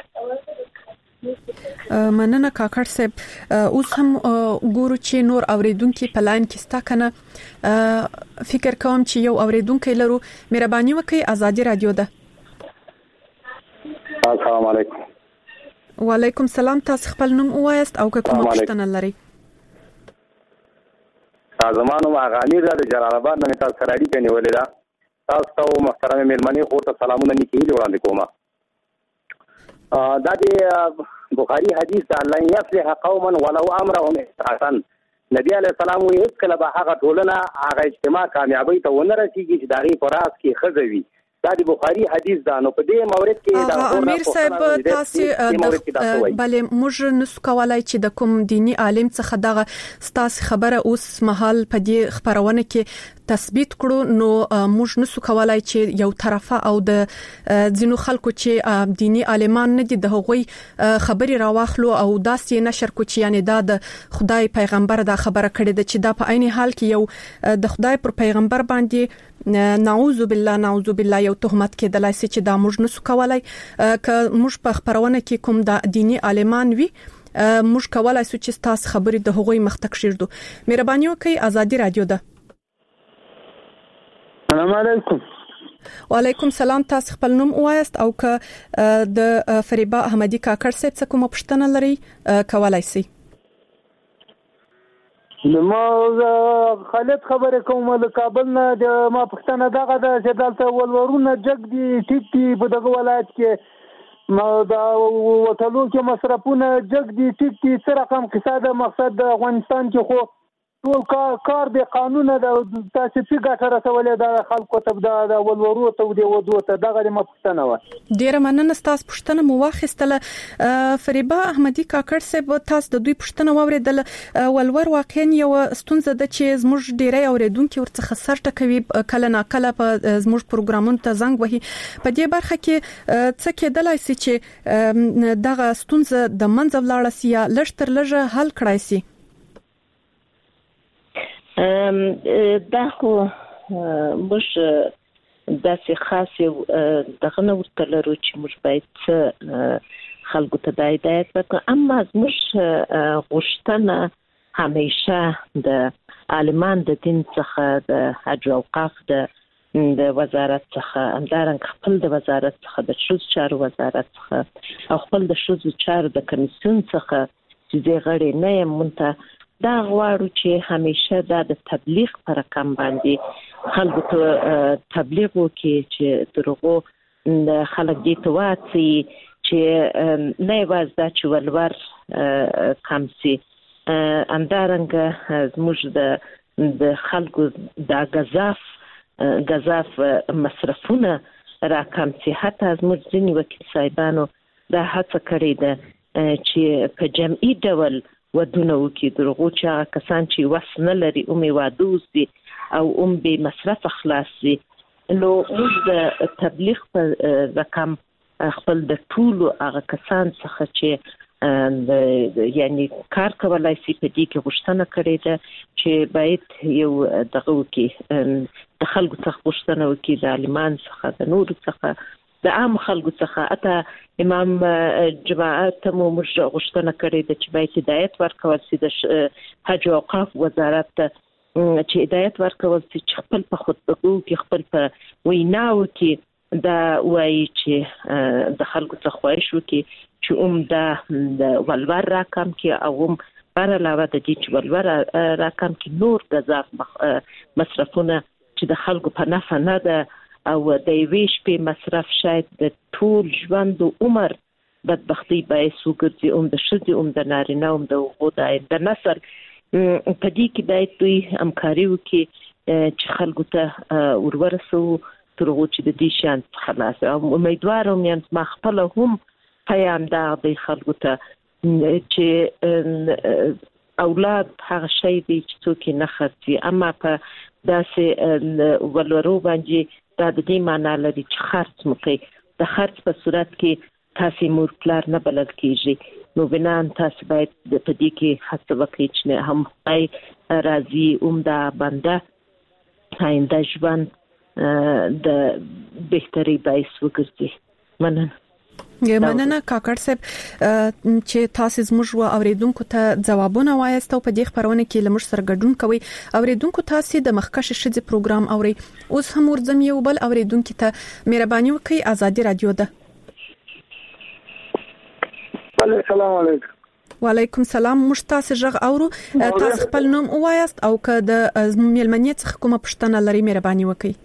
مننه کاکړ صاحب. اوس هم ګورو چې نور اوریدونکو په لاین کې ستا کنه فکر کوم چې یو اوریدونکو لرو. مهرباني وکړئ، ازادي رادیو ده. السلام علیکم. وعلیکم السلام. تاسو خپل نوم ووایاست او کومه پوښتنه لرئ؟ زمانو ماغانی را د جلال آباد نه تاسو سره اړیکه نیولې ده. تاسو ته محترم مېلمنې خو ته سلامونه لیکلي وړاندې کوم. دا د بخاری حدیث د الله یفلح قوما ولو امرهم احساسا، نبی علیہ السلام یې کله به هغه ټولنه هغه اجتماع کامیابی ته ونه رسیږي چې دغه فراز کې خزوي. دا د بخاری حدیث دا نو په دې مورد کې دا امیر صاحب تاسو بلې موږ نسو کولای چې د کوم دینی عالم څخه دغه ستاسو خبره اوس مهال په دې خبرونه کې تثبیت کړو، نو موږ نسو کولای چې یو طرفه او د ځینو خلکو چې دینی عالمان نه دي د هغوی خبري راواخلو او داسې نشر کو چې یعنی دا د خدای پیغمبر دا خبره کړې ده چې دا په عین حال کې یو د خدای پر پیغمبر باندې نعوذ بالله یو تهمت کې د لاسه چې دا موږ نسو کولای ک موږ په خبرونه کې کوم د دینی عالمان وي موږ کولای سو چې تاسو خبري د هغوی مختک شیردو. مهرباني وکړئ، ازادي رادیو ده. السلام علیکم. وعلیکم السلام. تاسو خپل نوم وایاست او ک د فریبا احمدی کاکړ صاحب څخه کومه پوښتنه لرئ کولای شئ. ما خالد خبره کوم له کابل نه. د ما پښتنه دغه د دلته ولورونه جګ دي ټیټ دي په دغه ولایت کې، ما دا وټلو کې مصرفونه جګ دي ټیټ دي. څه رقم قصه ده؟ مقصد د افغانستان کې خو ټول کار د قانون د تاسو په ګټه رسولې د خلکو ته د ولورو ته د ودو ته دغه ما پښتنه و. ډیره مننه تاسو پښتنه مو واخیستله. فریبا احمدی کاکړ صاحب تاسو د دوی پښتنه واوریدل. ولور واقعا یو ستونزه ده چې زموږ ډیره اوریدونکو ورڅخه سر ټکوي، کله نا کله په زموږ پروګرامونو ته زنګ وهي. په دې برخه کې څه کېدلای شي چې دغه ستونزه د منځ ولاړه سي یا لږ تر لږه حل کړای شي؟ دا خو موږ داسې خاص دغه نو ورته لرو چې موږ باید خلکو ته د هدایت وکړو. اما موږ غوښتنه همیشه د عالمان د دین څخه د حج او اوقاف د وزارت څخه همدارنګ خپل د وزارت څخه د شوزو چارو وزارت څخه او خپل د شوزو چارو د کمیسیون څخه چې غړي نه یم مونته دا غواړو چې همیشه دا د تبلیغ پر رقم باندې خلکو ته تبلیغ وکړي چې دغه خلک دې ته واڅي چې نه واز دا چې ولور کم سي. همدارنګه زموږ د د خلکو د غذاف مصرفونه راکم سي. حتی از موږ ځینې وکیل صاحبانو دا هڅه کړې ده چې په جمعي ډول ودونه وکړي، درغو چې هغه کسان چې وس نه لري واده وسي او به مصرف خلاص سي. نو موږ د تبلیغ په رقم خپل د ټولو هغه کسان څخه چې یعنی کار کولای شي په دې کې غوښتنه کړې ده چې باید یو دغه وکړي، د خلکو څخه غوښتنه وکړي، د عالمان څخه، د نورو څخه، د عام خلکو څخه. اته امام جماعت مو غوښتنه کړې ده چې باید هدایت ورکول شي د حج او اوقاف وزارت ته، چې هدایت ورکول شي چې خپل په خطبو کې، خپل په ویناو کې دا وایي چې د خلکو څخه خواهش وکړي چې د ولور راکم کې او بر علاوه د دې چې ولور راکم کې نور غذا مصرفونه چې د خلکو په نفع نه ده او د یوې شپې مصرف شاید د ټول ژوند او عمر بدبختی باعث وګرځي، د ښځې د نارینه د هغو د آینده نسل. په دې کې باید دوی همکاري وکړي چې خلکو ته ورورسو تر هغو چې د دې شیان څخه خلاص. او امیدواره یم ما خپله هم پیام دغه دی خلکو ته چې اولاد هغه شی دی چې څوک یې نه خرڅوي، اما په داسې ولورو باندې دا د دې معنا لري چې خرڅ مو کوي. د خرڅ په صورت کې تاسې مور پلار نه بلل کېږي، نو بنان تاسې باید په دې کې هڅه وکړئ چې هم خدای راضي دا بنده آینده ژوند د بهتري باعث وګرځي. مننه کاکړ صاحب چې تاسو زموږ اوریدونکو ته ځوابونه وایاست او په دې خبرونه کې لمر سره ګډون کوي. اوریدونکو تاسو د مخکښ شذ پروګرام اوري، اوس هم ورځم یو بل اوریدونکو ته مهرباني وکړئ. ازادي رادیو ده. السلام علیکم. وعلیکم السلام. مشتاق ژغ اورو، تاسو خپل نوم وایاست او که د ملمنیت څخه کومه پوښتنه لري مهرباني وکړئ.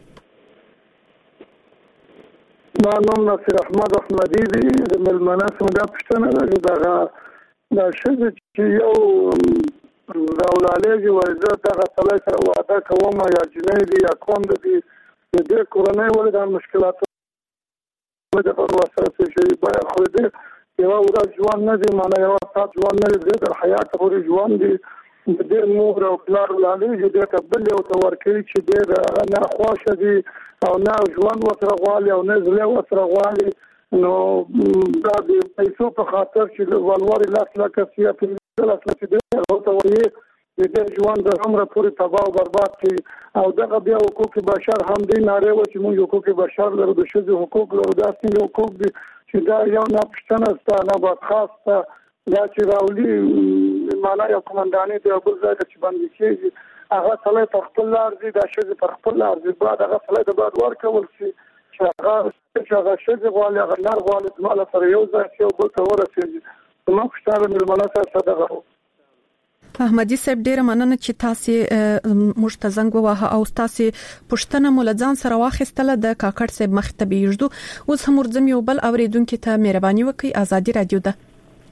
ما نوم ناصر احمد احمدی دی، د ملمنه څخه پوښتنه لري دا شذ چې یو راولالېږي وایي زه دغه سړی سره واده کوم یا جنۍ دی یا کوم دی، د دې کورنۍ ولې دا مشکلات د ورسره شي باید خو دې یو ورځ ژوند نه دی، معنا یو ساعت ژوند نه دی، د حیات پورې ژوند دی. د دې مور او پلار ولالېږي دې ته بل یو ته ورکوي چې دې نه خوښه دي او نه ژوند ورسره غواړي او نه زړه ورسره غواړي. نو دا د پیسو په خاطر چې ولوري لاس لکه سیا په لاس لکه دې او ته وایي د ژوند د عمر پورې تباہ او برباد کړي. او دغه بیا حقوق بشر هم دی ناره و چې موږ حقوق بشر لرو، د ښځو حقوق لرو، داسې حقوق دي چې دا یو نه پښتنه ستا نه بد خاصه دا چې راولي معنا یو کمانډاني دی او بل ځای چې باندې کېږي هغه سړی په خپل لار ځي، دا ښځې په خپل لار ځي، بعد هغه سړی د بعد ورکول شي چې هغه ښځې غواړي هغه نر غواړي زما لپاره یو ځای شي او بل ته ورسېږي. زما پوښتنه مېلمانه سره دغه احمدي صاحب ډیره مننه چې تاسو موږ ته زنګ ووهه او تاسو پښتنه مولځان سره واخیستله. د کاکړ صاحب مخته بیږدو اوس هم ورځم یو بل اوریدونکو ته مهرباني وکړئ. ازادي رادیو ده.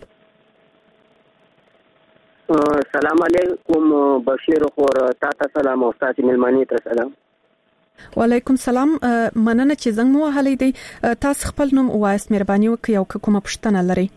السلام علیکم بشیر خور تاسو سلام او تاسو ملمانی ته سلام. وعلیکم السلام. مننه چې زنګ مو وهلې دی. تاسو خپل نوم وایاست مهرباني وکړئ او کومه پښتنه لري.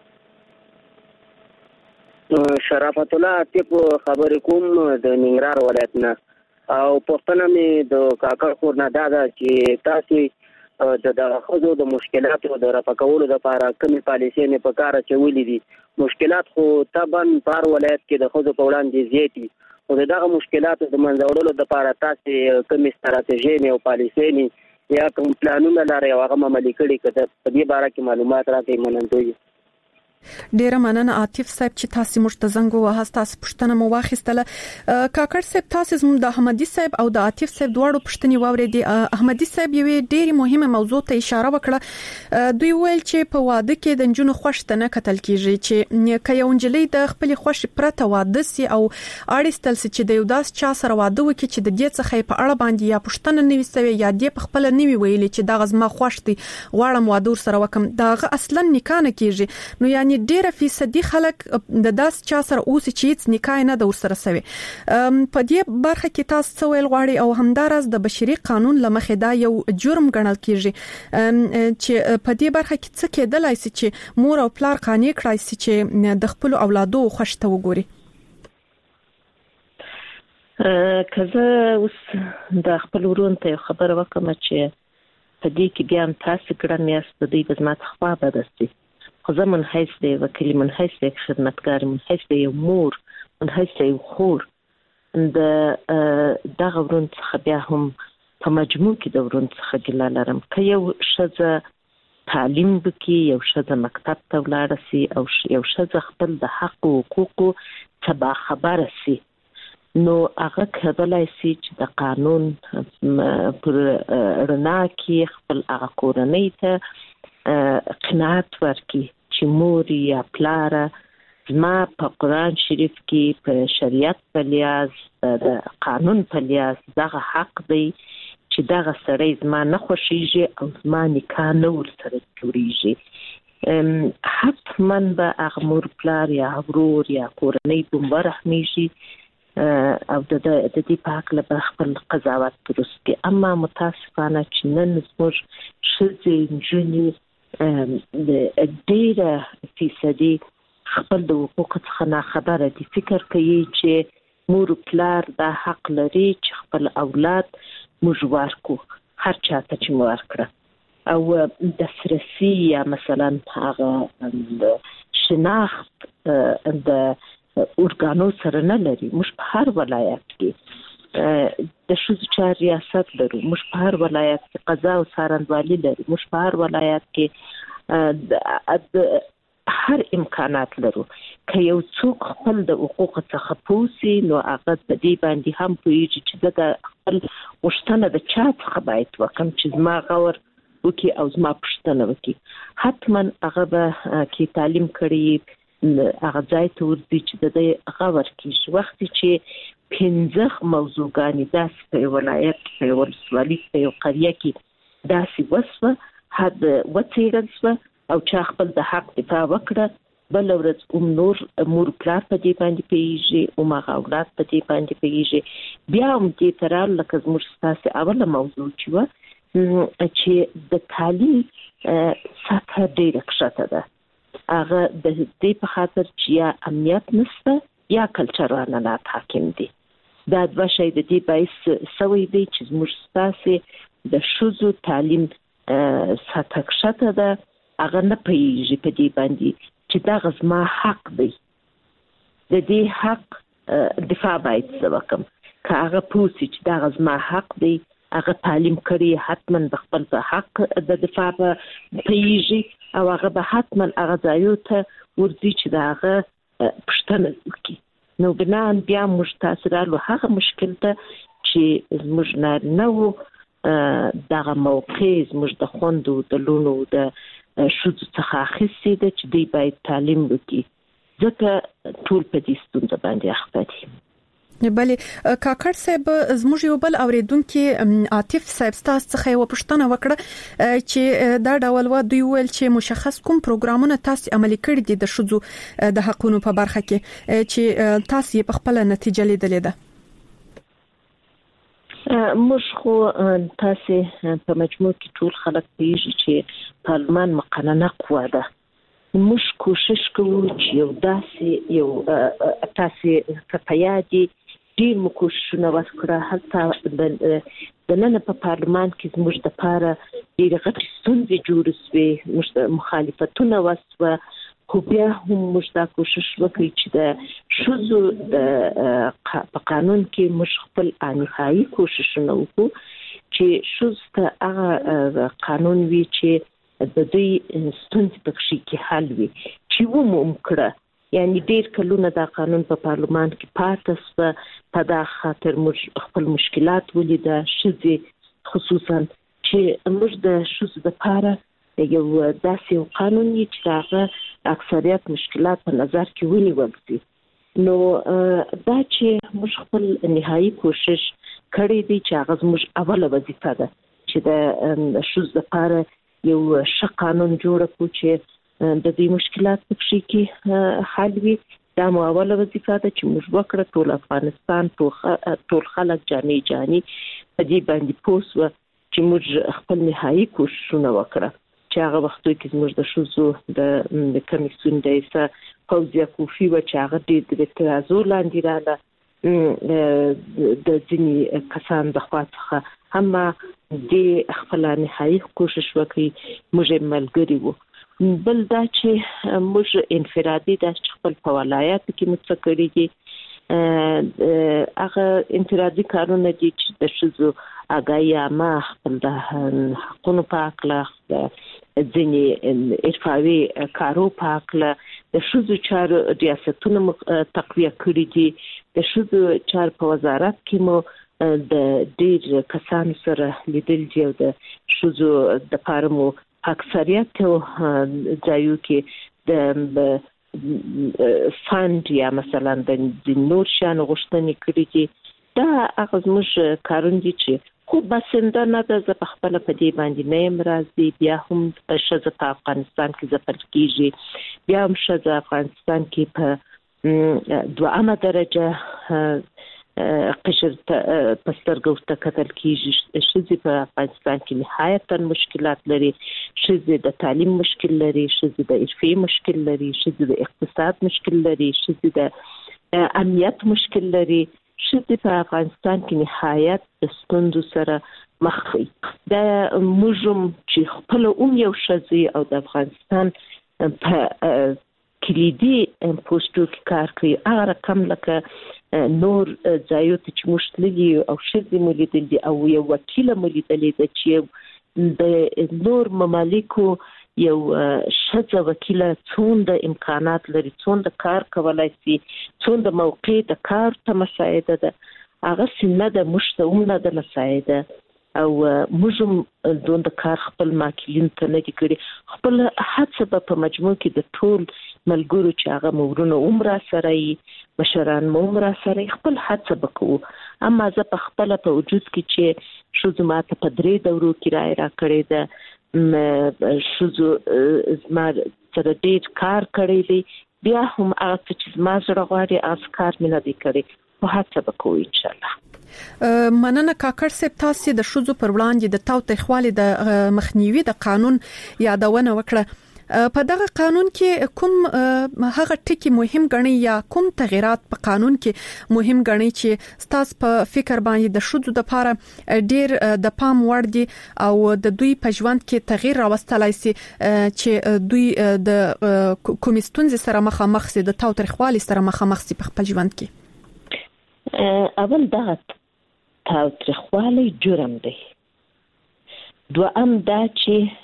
شرافت الله ټیپ خبرې کوم د ننګرهار ولایت نه او پښتنه مې د کاکړ خور نه دا چې تاسو د خزو د مشکلاتو د رفع کولو لپاره کومې پالیسۍ نه په کار اچولې دي. مشکلات خو طبعا په ولایت کې د خزو په وړاندې زیاتې او دغه مشکلاتو د منځوړلو لپاره تاسو کومې ستراتیژي او پالیسۍ نه یا کوم پلانونه لري او هغه عملي کړي کړه په دې باره کې معلومات راکړئ. مننه. ډیره مننه عاطف صاحب چې تاسو موږ ته زنګ ووهه، تاسو پښتنه مو واخیستله. کاکړ صاحب تاسو زموږ د احمدي صاحب او د عاطف صاحب دواړو پښتني واورېدي. احمدي صاحب یو ډیره مهمه موضوع ته اشاره وکړه. دوی ویل چې په واده کې د نجونو خوښ نه کتل کیږي، چې که یو نجلۍ د خپل خوښ پرته واده سي او اړیستل سي چې د یو داس چا سره واده وکړي چې د دې څخه په اړه باندې یا پښتنه نوي سوي یا دې په خپل نوي ویلي چې دا غزما خوښ دي غواړم واده سره وکم، دا اصلا نکاح نه کیږي. نو یعنی یعنی ډیره فیصدي خلک د داس چا سره اوس چې نکاح نه د ورسره سوي په دې برخه کې تاسو څه ویل غواړي او همدارس د بشري قانون لمخې دا یو جرم ګڼل کیږي چې په دې برخه کې څه کېدلای شي چې مور او پلار قانع کړای شي چې د خپل اولادو خوشته وګوري کزه اوس د خپل ورون ته خبر وکم چې په دې کې بیا هم تاسو ګران یاست د دې بزمات خوا بدستي خو زمون هیڅ دی وکیل من هیڅ دی خدمتګار من هیڅ دی مور من هیڅ دی خور د دغه ورون څخه بیا هم په مجموع کې د ورون څخه ګیله لرم که یو ښځه تعلیم وکړي یو ښځه مکتب ته ولاړه سي او یو ښځه خپل د حق او حقوقو څخه باخبره سي نو هغه کولای شي چې د قانون پر رڼا کې خپل هغه کورنۍ ته قناعت ورکړي چې مور یا پلار زما په قرآن شریف کې په شریعت په لحاظ د قانون په لحاظ دغه حق دی چې دغه سړی زما نه خوښیږي او زما نکاح نه ورسره جوړیږي حتما به هغه مور پلار یا ورور یا کورنۍ دومره رحمیږي او د دې پاک له خپل قضاوت درست کی اما متاسفانه چې نن زموږ ښځې نجونې د ډیره فیصدي خپل د حقوقو څخه نه خبره دي فکر کوي چې مور پلار دا حق لري چې خپل اولاد موږ ورکو هر چاته چې مو ورکړه او د سرسي یا مثلا هغه شناخت د اورګانو سره نه لري موږ په هر ولایت کې د ښځو چارو ریاست لرو موږ په هر ولایت کې قضا او څارنوالي لرو موږ په هر ولایت کې هر امکانات لرو که یو څوک خپل د حقوق څخه پوسي نو هغه په دې باندې هم پوهیږي چې د خپل غوښتنه د چا څخه باید وکم چې زما غور وکي او زما پوښتنه وکي حتما هغه به کې تعلیم کړی هغه ځای ته ورځي چې د دې غور کیږي وخت چې 15 موضوعګانې داسې په ولایت په ولسوالۍ په یو قريه کې داسې وسوه حد وڅېړل شوه او چا خپل د حق دفاع وکړه بل ورځ نور مور پلار په دې باندې پیږي او هغه اولاد په دې باندې پیږي بیا هم دې ترال لکه زموږ ستاسو اوله موضوع چې د تعلیم سطح ډېره کښته ده هغه د دې په خاطر چې یا امنیت نشته یا کلچر عنعنات حاکم دي دا دوه شی د دې باعث سوی دی چې زموږ ستاسو د ښځو تعلیم سطح کښته ده هغه نه پیږي په دې باندې چې دا زما حق دی د دې حق دفاع باید وکم که هغه پوسی چې دا زما حق دی هغه تعلیم کړي حتما د خپل حق د دفاع پیږي او هغه به حتما هغه ځایو ته ورځي چې دا هغه پښتنه وکړي نو بنان بیا موږ تاسو رالو هغه مشکل ته چې زموږ نه وو دغه موقع زموږ د خوندو د لونو د ښځو څخه اخیستې ده چې دوی باید تعلیم وکړي ځکه ټول په دې ستونزه باندې اخته دي بلې کاکړ صاحب زموږ یو بل اوریدونکو عاطف صاحب تاسو څخه یو پوښتنه وکړه چې دا ډول و دوی ویل چې مشخص کوم پروګرامونه تاسو عملي کړی دي د ښځو د حقونو په برخه کې چې تاسو په خپل نتیجه لیدلې ده موږ خو تاسو په مجموع کې ټول خلک پیږي چې پارلمان مقننه قوه ده موږ کوشش کوو چې یو داسې یو تاسو په یادي ډیر مو کوششونه وکړه حتی د نن په پارلمان کې زموږ د پاره ډیر غټ ستونزې جوړې شوې موږ مخالفتونه وسوه خو بیا هم موږ دا کوشش وکړو چې د ښځو په قانون کې موږ خپل انتهایی کوششونه وکړو چې ښځو ته هغه قانون وي چې د دوی ستونزې په کې حل وي چې وموم کړه یعنی ډیر کلونه دا قانون په پارلمان کې پاتې شو په دا خاطر موږ خپل مشکلات ولیده ښځې خصوصا چې موږ د ښځو لپاره یو داسې قانون چې هغه اکثریت مشکلات په نظر کې ونیول شي نو دا چې موږ خپل نهایی کوشش کړی دی چې هغه موږ اوله وظیفه ده چې د ښځو لپاره یو ښه قانون جوړ کړو چې د دې مشکلات په شي کې حل وي. دا مو اوله وظیفه ده چې موږ وکړو ټول افغانستان ټول خلک جاني په دې باندې پوسو چې موږ خپل نهایي کوششونه وکړو چې هغه وختو کې موږ د شوزو د کمیسیون د ایسا فوزیا کوفی و چې هغه د اعتراضو لاندې رااله د ځینې کسان د خوا څخه هم د خپل نهایي کوشش وکړي موږ ملګری وو. بل دا چې موږ انفرادي د خپل په ولایت کې متکړي دي هغه انفرادي کارونه دي چې د شوزو اگایا ما خپل د حقوقو په اړه ځینې ارفاوي کارو په اړه د شوزو چارو ریاستونو تقویه کړی دي. د شوزو چارو په وزارت کې مو د ډیر کسانو سره لیدل دي او د شوزو د پارمو اکثریت ځایو کې د فاند یا مثلا د نور شان غوښتنې کړې دي. دا هغه زموږ کارونه دي چې خو بسنده نه ده. زه په خپل په دې باندې نه یم راضي. بیا هم شزه په افغانستان کې ځپل کیږي. بیا هم شزه افغانستان کې په دوامه درجه قشر پسترګو ته کتل کیږي. شزه په افغانستان کې نهایتا مشکلات لري. شزه د تعلیم مشکل لري، شزه د عرفي مشکل لري، شزه د اقتصاد مشکل لري، شزه د امنیت مشکل لري. شزه په افغانستان کې نهایت د ستونزو سره مخ دي. دا موږ چې خپل یو شزه او د افغانستان په کلیدي پوسټو کې کار کوي هغه رقم لکه نور ځایو ته چې مشتلي او شزه مولیدل دي او یو وکیل مولیدل دي چې د نور ممالکو یو شزه وکیل څومره امکانات لري، څومره کار کولای شي، څومره موقع د کار ته مساعده ده. هغه سینه د مشتومنه د مساعده او موږ دوند کار خپل ماکلین ته نه کړی. خپل هڅه په مجموع کې د ټول ملګرو چې هغه مورونه عمره سره مشران عمره سره خپل هڅه وکړو. اما زه په خپل په وجود کې چې شو زماته په درې دورو کې را کړی ده شوزو زما سره ډېر کار کړی دی. بیا هم هغه چې زما سره غواړي افکار مې نه دي کړی په هڅه وکړو ان شاء الله. مننه کاکړ صاحب، تاسو د شوزو پر وړاندې د تاوتریخوالي د مخنیوي د قانون یادونه وکړه. په دغه قانون کې کوم هغه ټکي مهم ګڼي یا کوم تغیرات په قانون کې مهم ګڼي چې تاسو په فکر باندې د شوزو د لپاره ډیر د پام وړ دي او د دوی په ژوند کې تغییر راوستلای شي چې دوی د کومستون سره مخامخ سي، د تاوتریخوالي سره مخامخ سي په خپل ژوند کې؟ اول دا تاوتریخوالی جرم دی. دوام دا چې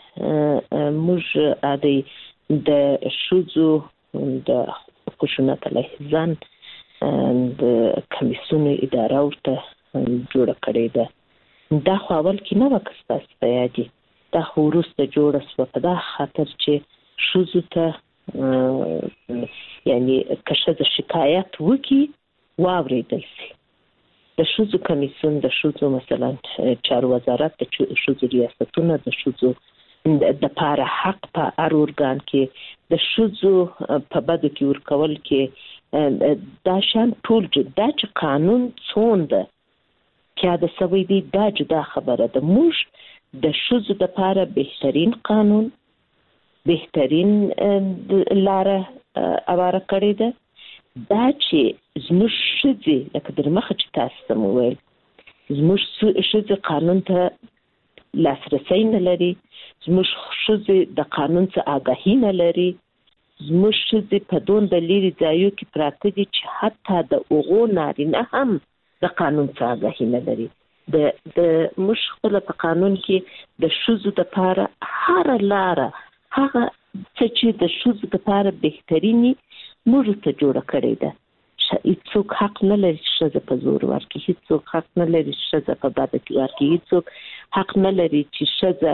موږ د شوزو د حقوقو علیه ځان د کمیسیون اداره ورته جوړه کړې ده. دا خو اول کې نه وکړه په یادي، دا خو وروسته جوړه شوه په دا خاطر چې شوزو ته یعنی که ښځه شکایت وکړي واورېدل شي. د شوزو کمیسیون د شوزو مثلا چارو وزارت د شوزو ریاستونه د شوزو د پاره حق په هر ارګان کې د شوزو په بدو کې ورکول کې دا شان ټول دا چې قانون څونده کې د سوي دی دا جدا خبره ده. موږ د شوزو د پاره بهترین قانون بهترین لاره اواره کړی ده. دا چې زموږ شوزي لکه در مخه چې تاسو ته وویل زموږ شوزي قانون ته لاسرسی نه لري، زموږ شوزي د قانون څخه آگاهی نه لري، زموږ شوزي په دون د لیري ځایو کې پراته دي چې حتی د اوغو نارینه هم د قانون څخه آگاهی نه لري. د مشخصه په قانون کې د شوزو د لپاره هر لاره هغه چې د شوزو د لپاره بهترینی موږ ته جوړه کړې ده. هیڅوک حق نه لري چې ښځه په زور ورکړي، هیڅوک حق نه لري چې ښځه په بد کې ورکړي، هیڅوک حق نه لري چې ښځه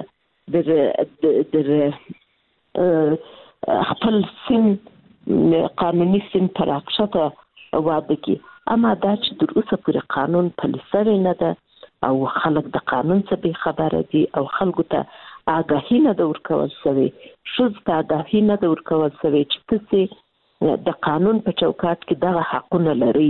د خپل سن قانوني سن پر اکشته واده کی. اما دا چې در اوسه پورې قانون پلي سوی نه ده او خلک د قانون څخه بې خبره دي او خلکو ته آگاهی نه د ورکول شوی شوز ته آگاهی نه د ورکول شوی چې تاسو د قانون په چوکاټ کې دغه حقونه لري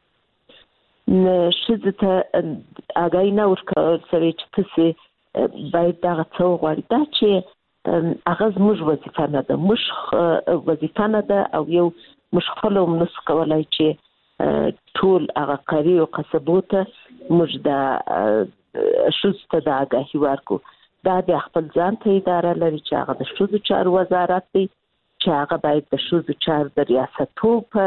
شوز ته آگاهی نه ورکول شوی چې تاسو باید دغه څو غواړي دا چې هغه زموږ وظیفه نه ده موږ وظیفه نه ده او یو موږ خپل نس کولای چې ټول هغه قری او قصبوته موږ د شوز ته د آگاهی ورکو دا د خپل ځان ته اداره لري چې هغه د شوزو چارو وزارت دی چې هغه باید د شوزو چارو د ریاستو په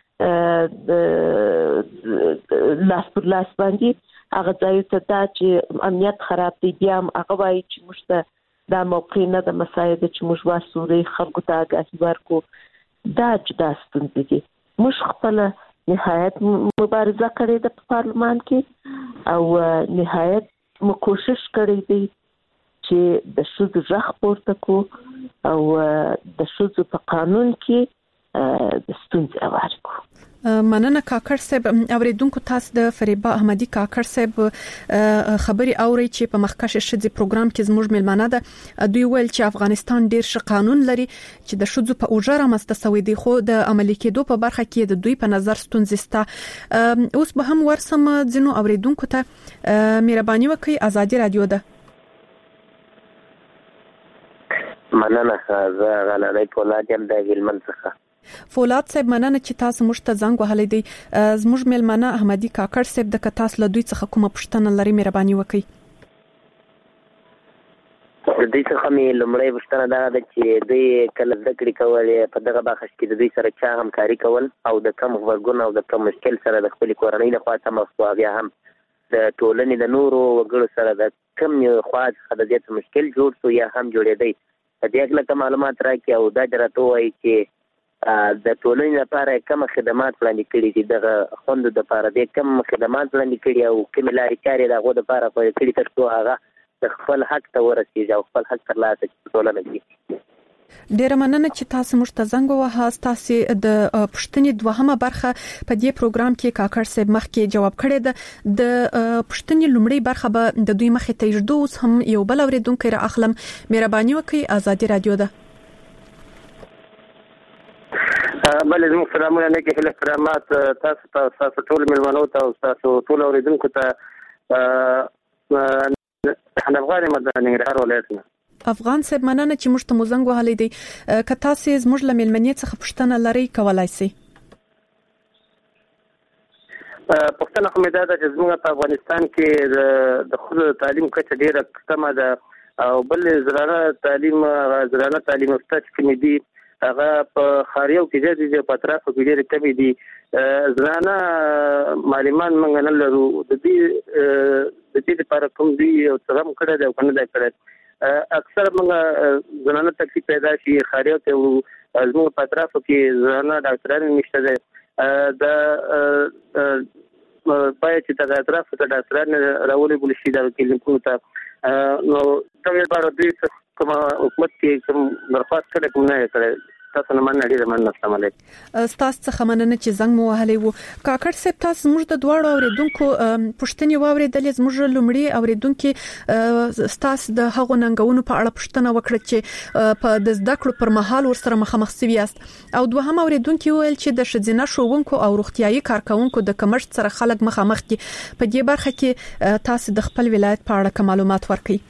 لاس پر لاس باندې هغه ځای ته دا چې امنیت خراب دی بیا هغه وایي چې موږ ته دا موقع نه د مسایل چې موږ واسوري خلکو ته آگاهی ورکو دا جدا ستونزې دي موږ خپل نهایت مبارزه کړې ده په پارلمان کې او نهایت مو کوشش کړی دی چې د شوزو ځخ پورته کو او د شوزو په قانون کې د ستونزې اورکو مننه کاکړ صاحب اوریدونکو تاسو د فریبا احمدی کاکړ صاحب خبري اوري چې په مخکشه شذي پروګرام کې زموږ ملمانه ده دوی ویل چې افغانستان ډیر ښه قانون لري چې د شوزو په اوجره مستسوي دي خو د عملي کېدو په برخه کې د دوی په نظر ستونزې سته اوس به هم ورسم ځینو اوریدونکو ته مهرباني وکړئ ازادي رادیو ده مننه زه غلانې فولاد یم د ویلمن څخه فولاد صاحب مننه چې تاسو موږ ته زنګ وهلی دی زموږ ملمانه احمدی کاکړ صاحب د کتاس له دوی څخه کومه پوښتنه لري مهرباني وکړئ د دې څخه مې لومړی پوښتنه دا ده چې دوی کله زده کړې کولې په دغه برخه کې د دوی سره چا همکاري کول او د کم غبرګون او د کم مشکل سره د خپل کورنۍ لخوا تماس بیا هم د ټولنې د نورو وګړو سره د کم خوا څخه د دې مشکل جوړ شو یا هم جوړېدی د دې اړه معلومات راکړي او دا درته وایي چې د ټولنې لپاره کوم خدمات وړاندې کړي دي دغه خوند د لپاره د کوم خدمات وړاندې کړي او کوم لارې چارې دغه د لپاره په کړي تر څو هغه د خپل حق ته ورسیږي او خپل حق ترلاسه کړي ټولنه کې ډیر مننه چې تاسو موږ ته زنګ ووهاست تاسو د پښتنې دوهمه برخه په دې پروګرام کې کاکړ صاحب مخکې جواب کړی ده د پښتنې لومړی برخه به د دوی مخې ته یږدو اوس هم یو بل اوریدونکو را اخلم مهرباني وکړئ ازادي رادیو ده بل زموږ سلامونه نه کې احترامات تاسو ټول ملمنو ته او تاسو ټول اوریدونکو ته افغان مدنګرهار ولایت افغان صاحب مننه چې موږ ته مزنګ وهلی دی که تاسو زموږ لملمنې څخه پوښتنه لرئ کولای شئ پښتنه کومه ده چې زموږ په افغانستان کې د خود تعلیم کچه ډیره کمه ده او بل زرانه تعلیم افته چې دي هغه په خاریو کې د پاترافو کې ډیره کمې دي زرانه معلمان موږ نه لرو د دې لپاره کوم دی او څنګه کړه دا کنه دا کړه اکثر موږ زنانه تکلیف پیدا شي خاریو ته زموږ په اطرافو کې زنانه ډاکټران نشته ده د باید چې د اطرافو ته ډاکټران راولي بل شي دا کلینیکونو ته نو څنګه بار دوی کوم حکومت کې کوم درخواست کړي کوم نه کړي تاسو نه مننه ډیره مننه السلام علیکم تاسو څخه مننه چې زنګ مو وهلی وو کاکړ صاحب تاسو موږ د دواړو اوریدونکو پوښتنې واوریدلې زموږ لومړی اوریدونکو تاسو د هغو ننګونو په اړه پوښتنه وکړه چې په د زده کړو پر مهال ورسره مخامخ شوي یاست او دوهم اوریدونکو ویل چې د ښځینه ښوونکو او روغتيایي کارکونکو د کمښت سره خلک مخامخ دي په دې برخه کې تاسو د خپل ولایت په اړه معلومات ورکړئ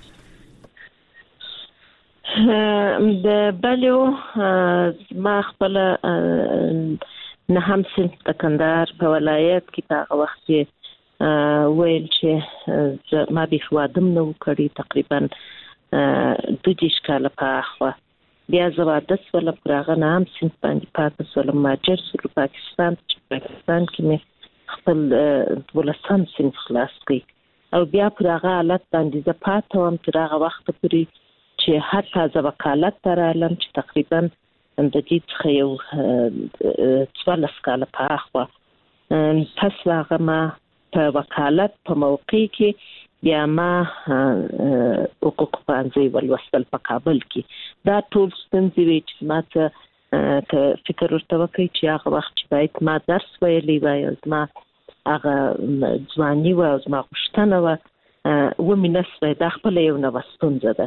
د بلو ما خپل نه هم سنت تکندار په ولایت کې په وخت کې ویل چې ما به وادم نو کړی تقریبا د دې ښکاله په اخوا بیا زوادس ولا پرغه نه هم سنت باندې پاتې سولم ماجر سره پاکستان کې مې خپل ولسم سنت خلاص کړی او بیا پرغه حالت باندې د پاتوم پرغه وخت پورې چې حتی ز وکالت تر علم چې تقریبا د دې څخه یو 12 کال په اخوا پس هغه ما په وکالت په موقع کې بیا ما حقوق پانځي ولوستل په کابل کې دا ټول ستونزې وي چې ما ته فکر ورته وکړي چې هغه وخت چې باید ما درس ویلی وای او ما هغه ځواني و او ما غوښتنه و مینس دا خپل یو نو ستونزه ده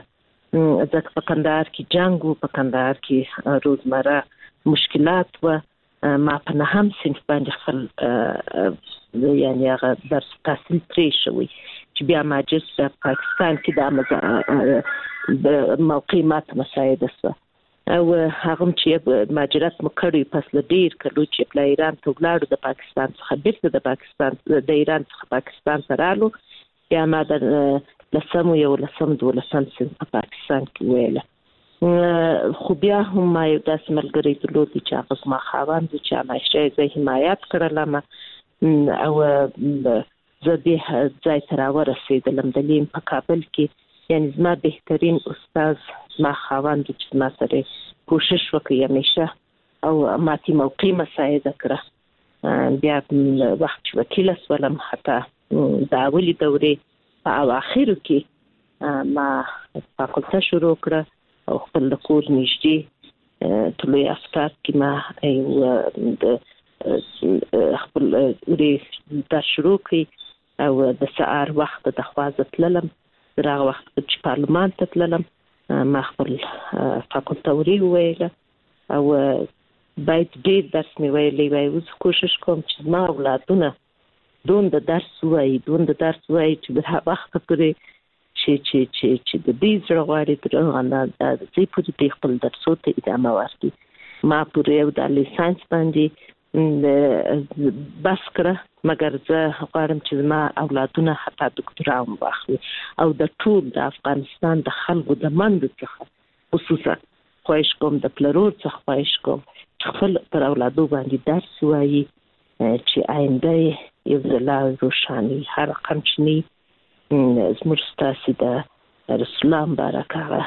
ځکه په کندهار کې جنگ او په کندهار کې روزمره مشکلات و ما په نهم صنف باندې خپل یعنی هغه درس تحصیل پرې شوی چې بیا ماجس په پاکستان کې د موقع مات مساعده سو او هغه چې ماجرات مکړی پس له ډیر کلو چې په ایران ته ولاړو د پاکستان څخه بیرته د پاکستان د ایران څخه پاکستان ته رالو یا ما د لسم دولسم په پاکستان کې ویله خو بیا هم ما یو داسې ملګری درلود چې هغه زما خاوند و چې همیشه زه حمایت کړلم او زه دې ځای ته راورسېدلم د لیم په کابل کې یعنی زما بهترین استاد زما خاوند چې زما سره کوشش وکړي همیشه او ماتی موقع مساعده کړه بیا وخت چې وکیل سولم حتی د اولی دورې په اواخرو کې ما فاکولته شروع کړه او خپل د کور نږدې طلوع افکار کې ما یو د خپل د شروع کړي او د سهار وخت د خوازه تللم دغه وخت چې پارلمان ته تللم ما خپل فاکولته ویله او باید ډېر درس مې ویلی وای اوس کوشش کوم چې ما اولادونه دون د درس وایي چې د وخت پورې چې د دې زړه غواړي تر هغه د پوری خپل درسو ته ادامه ورکړي ما پورې یو د لیسانس باندې بس کړه مګر زه غواړم چې ما اولادونه حتی ډاکټرا واخلي او د ټول د افغانستان د خلکو د منځ څخه خصوصا خواهش کوم د پلرور څخه خواهش کوم چې خپل پر اولادو باندې درس وایي چې آینده یو ځلا روښاني هر رقم چني زموږ ستاسو د رسول الله مبارک هغه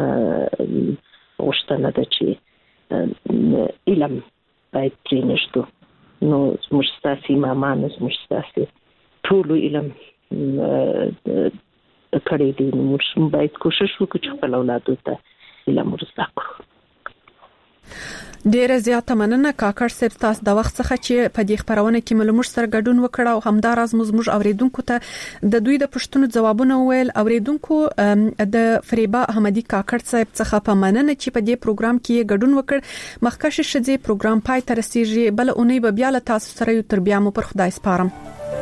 غوښتنه ده چې علم باید پرې نشته نو زموږ ستاسو امامان زموږ ستاسو ټول علم کړی دی نو موږ باید کوشش وکړو چې خپل اولادو ته علم ورزده کړو ډیره زیاته مننه کاکړ صاحب تاسو د وخت څخه چې په دې خبرونه کې ملمر سره ګډون وکړ او همداراز موږ اوریدونکو ته د دوی د پښتنو ځوابونه ویل اوریدونکو د فریبا احمدی کاکړ صاحب څخه په مننه چې په دې پروګرام کې ګډون وکړ مخکښ شې پروګرام پای ته رسیدي بل اونۍ به بیا له تاسو سره یو تر بیا مو پر خدای سپارم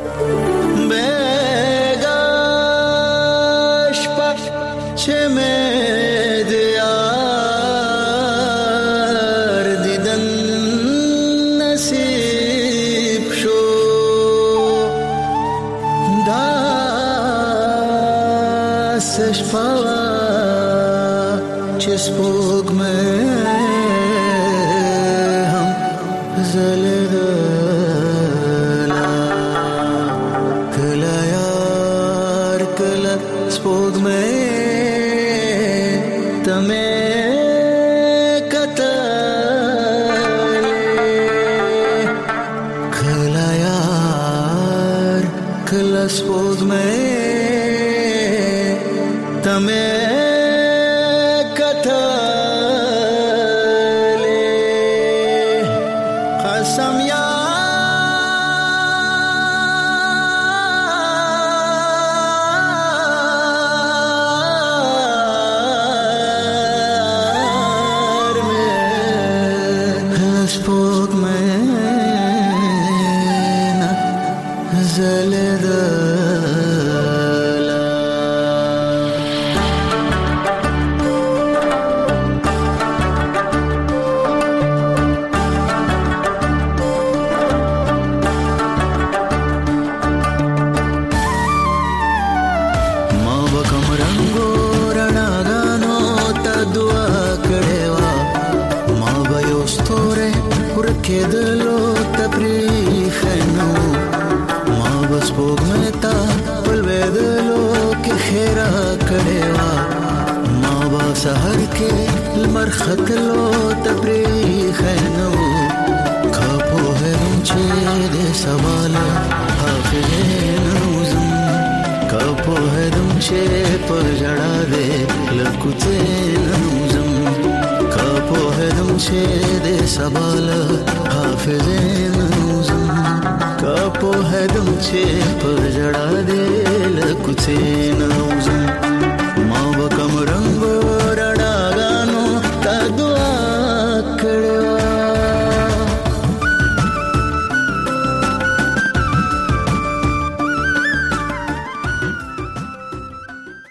سحر کې لمر خطلو تبریخ نو کاپو هرم چې د سوال حافظ نوزم کاپو هرم چې پر جړا دې لکوته نوزم کاپو هرم چې د سوال حافظ نوزم کاپو هرم چې پر جړا دې لکوته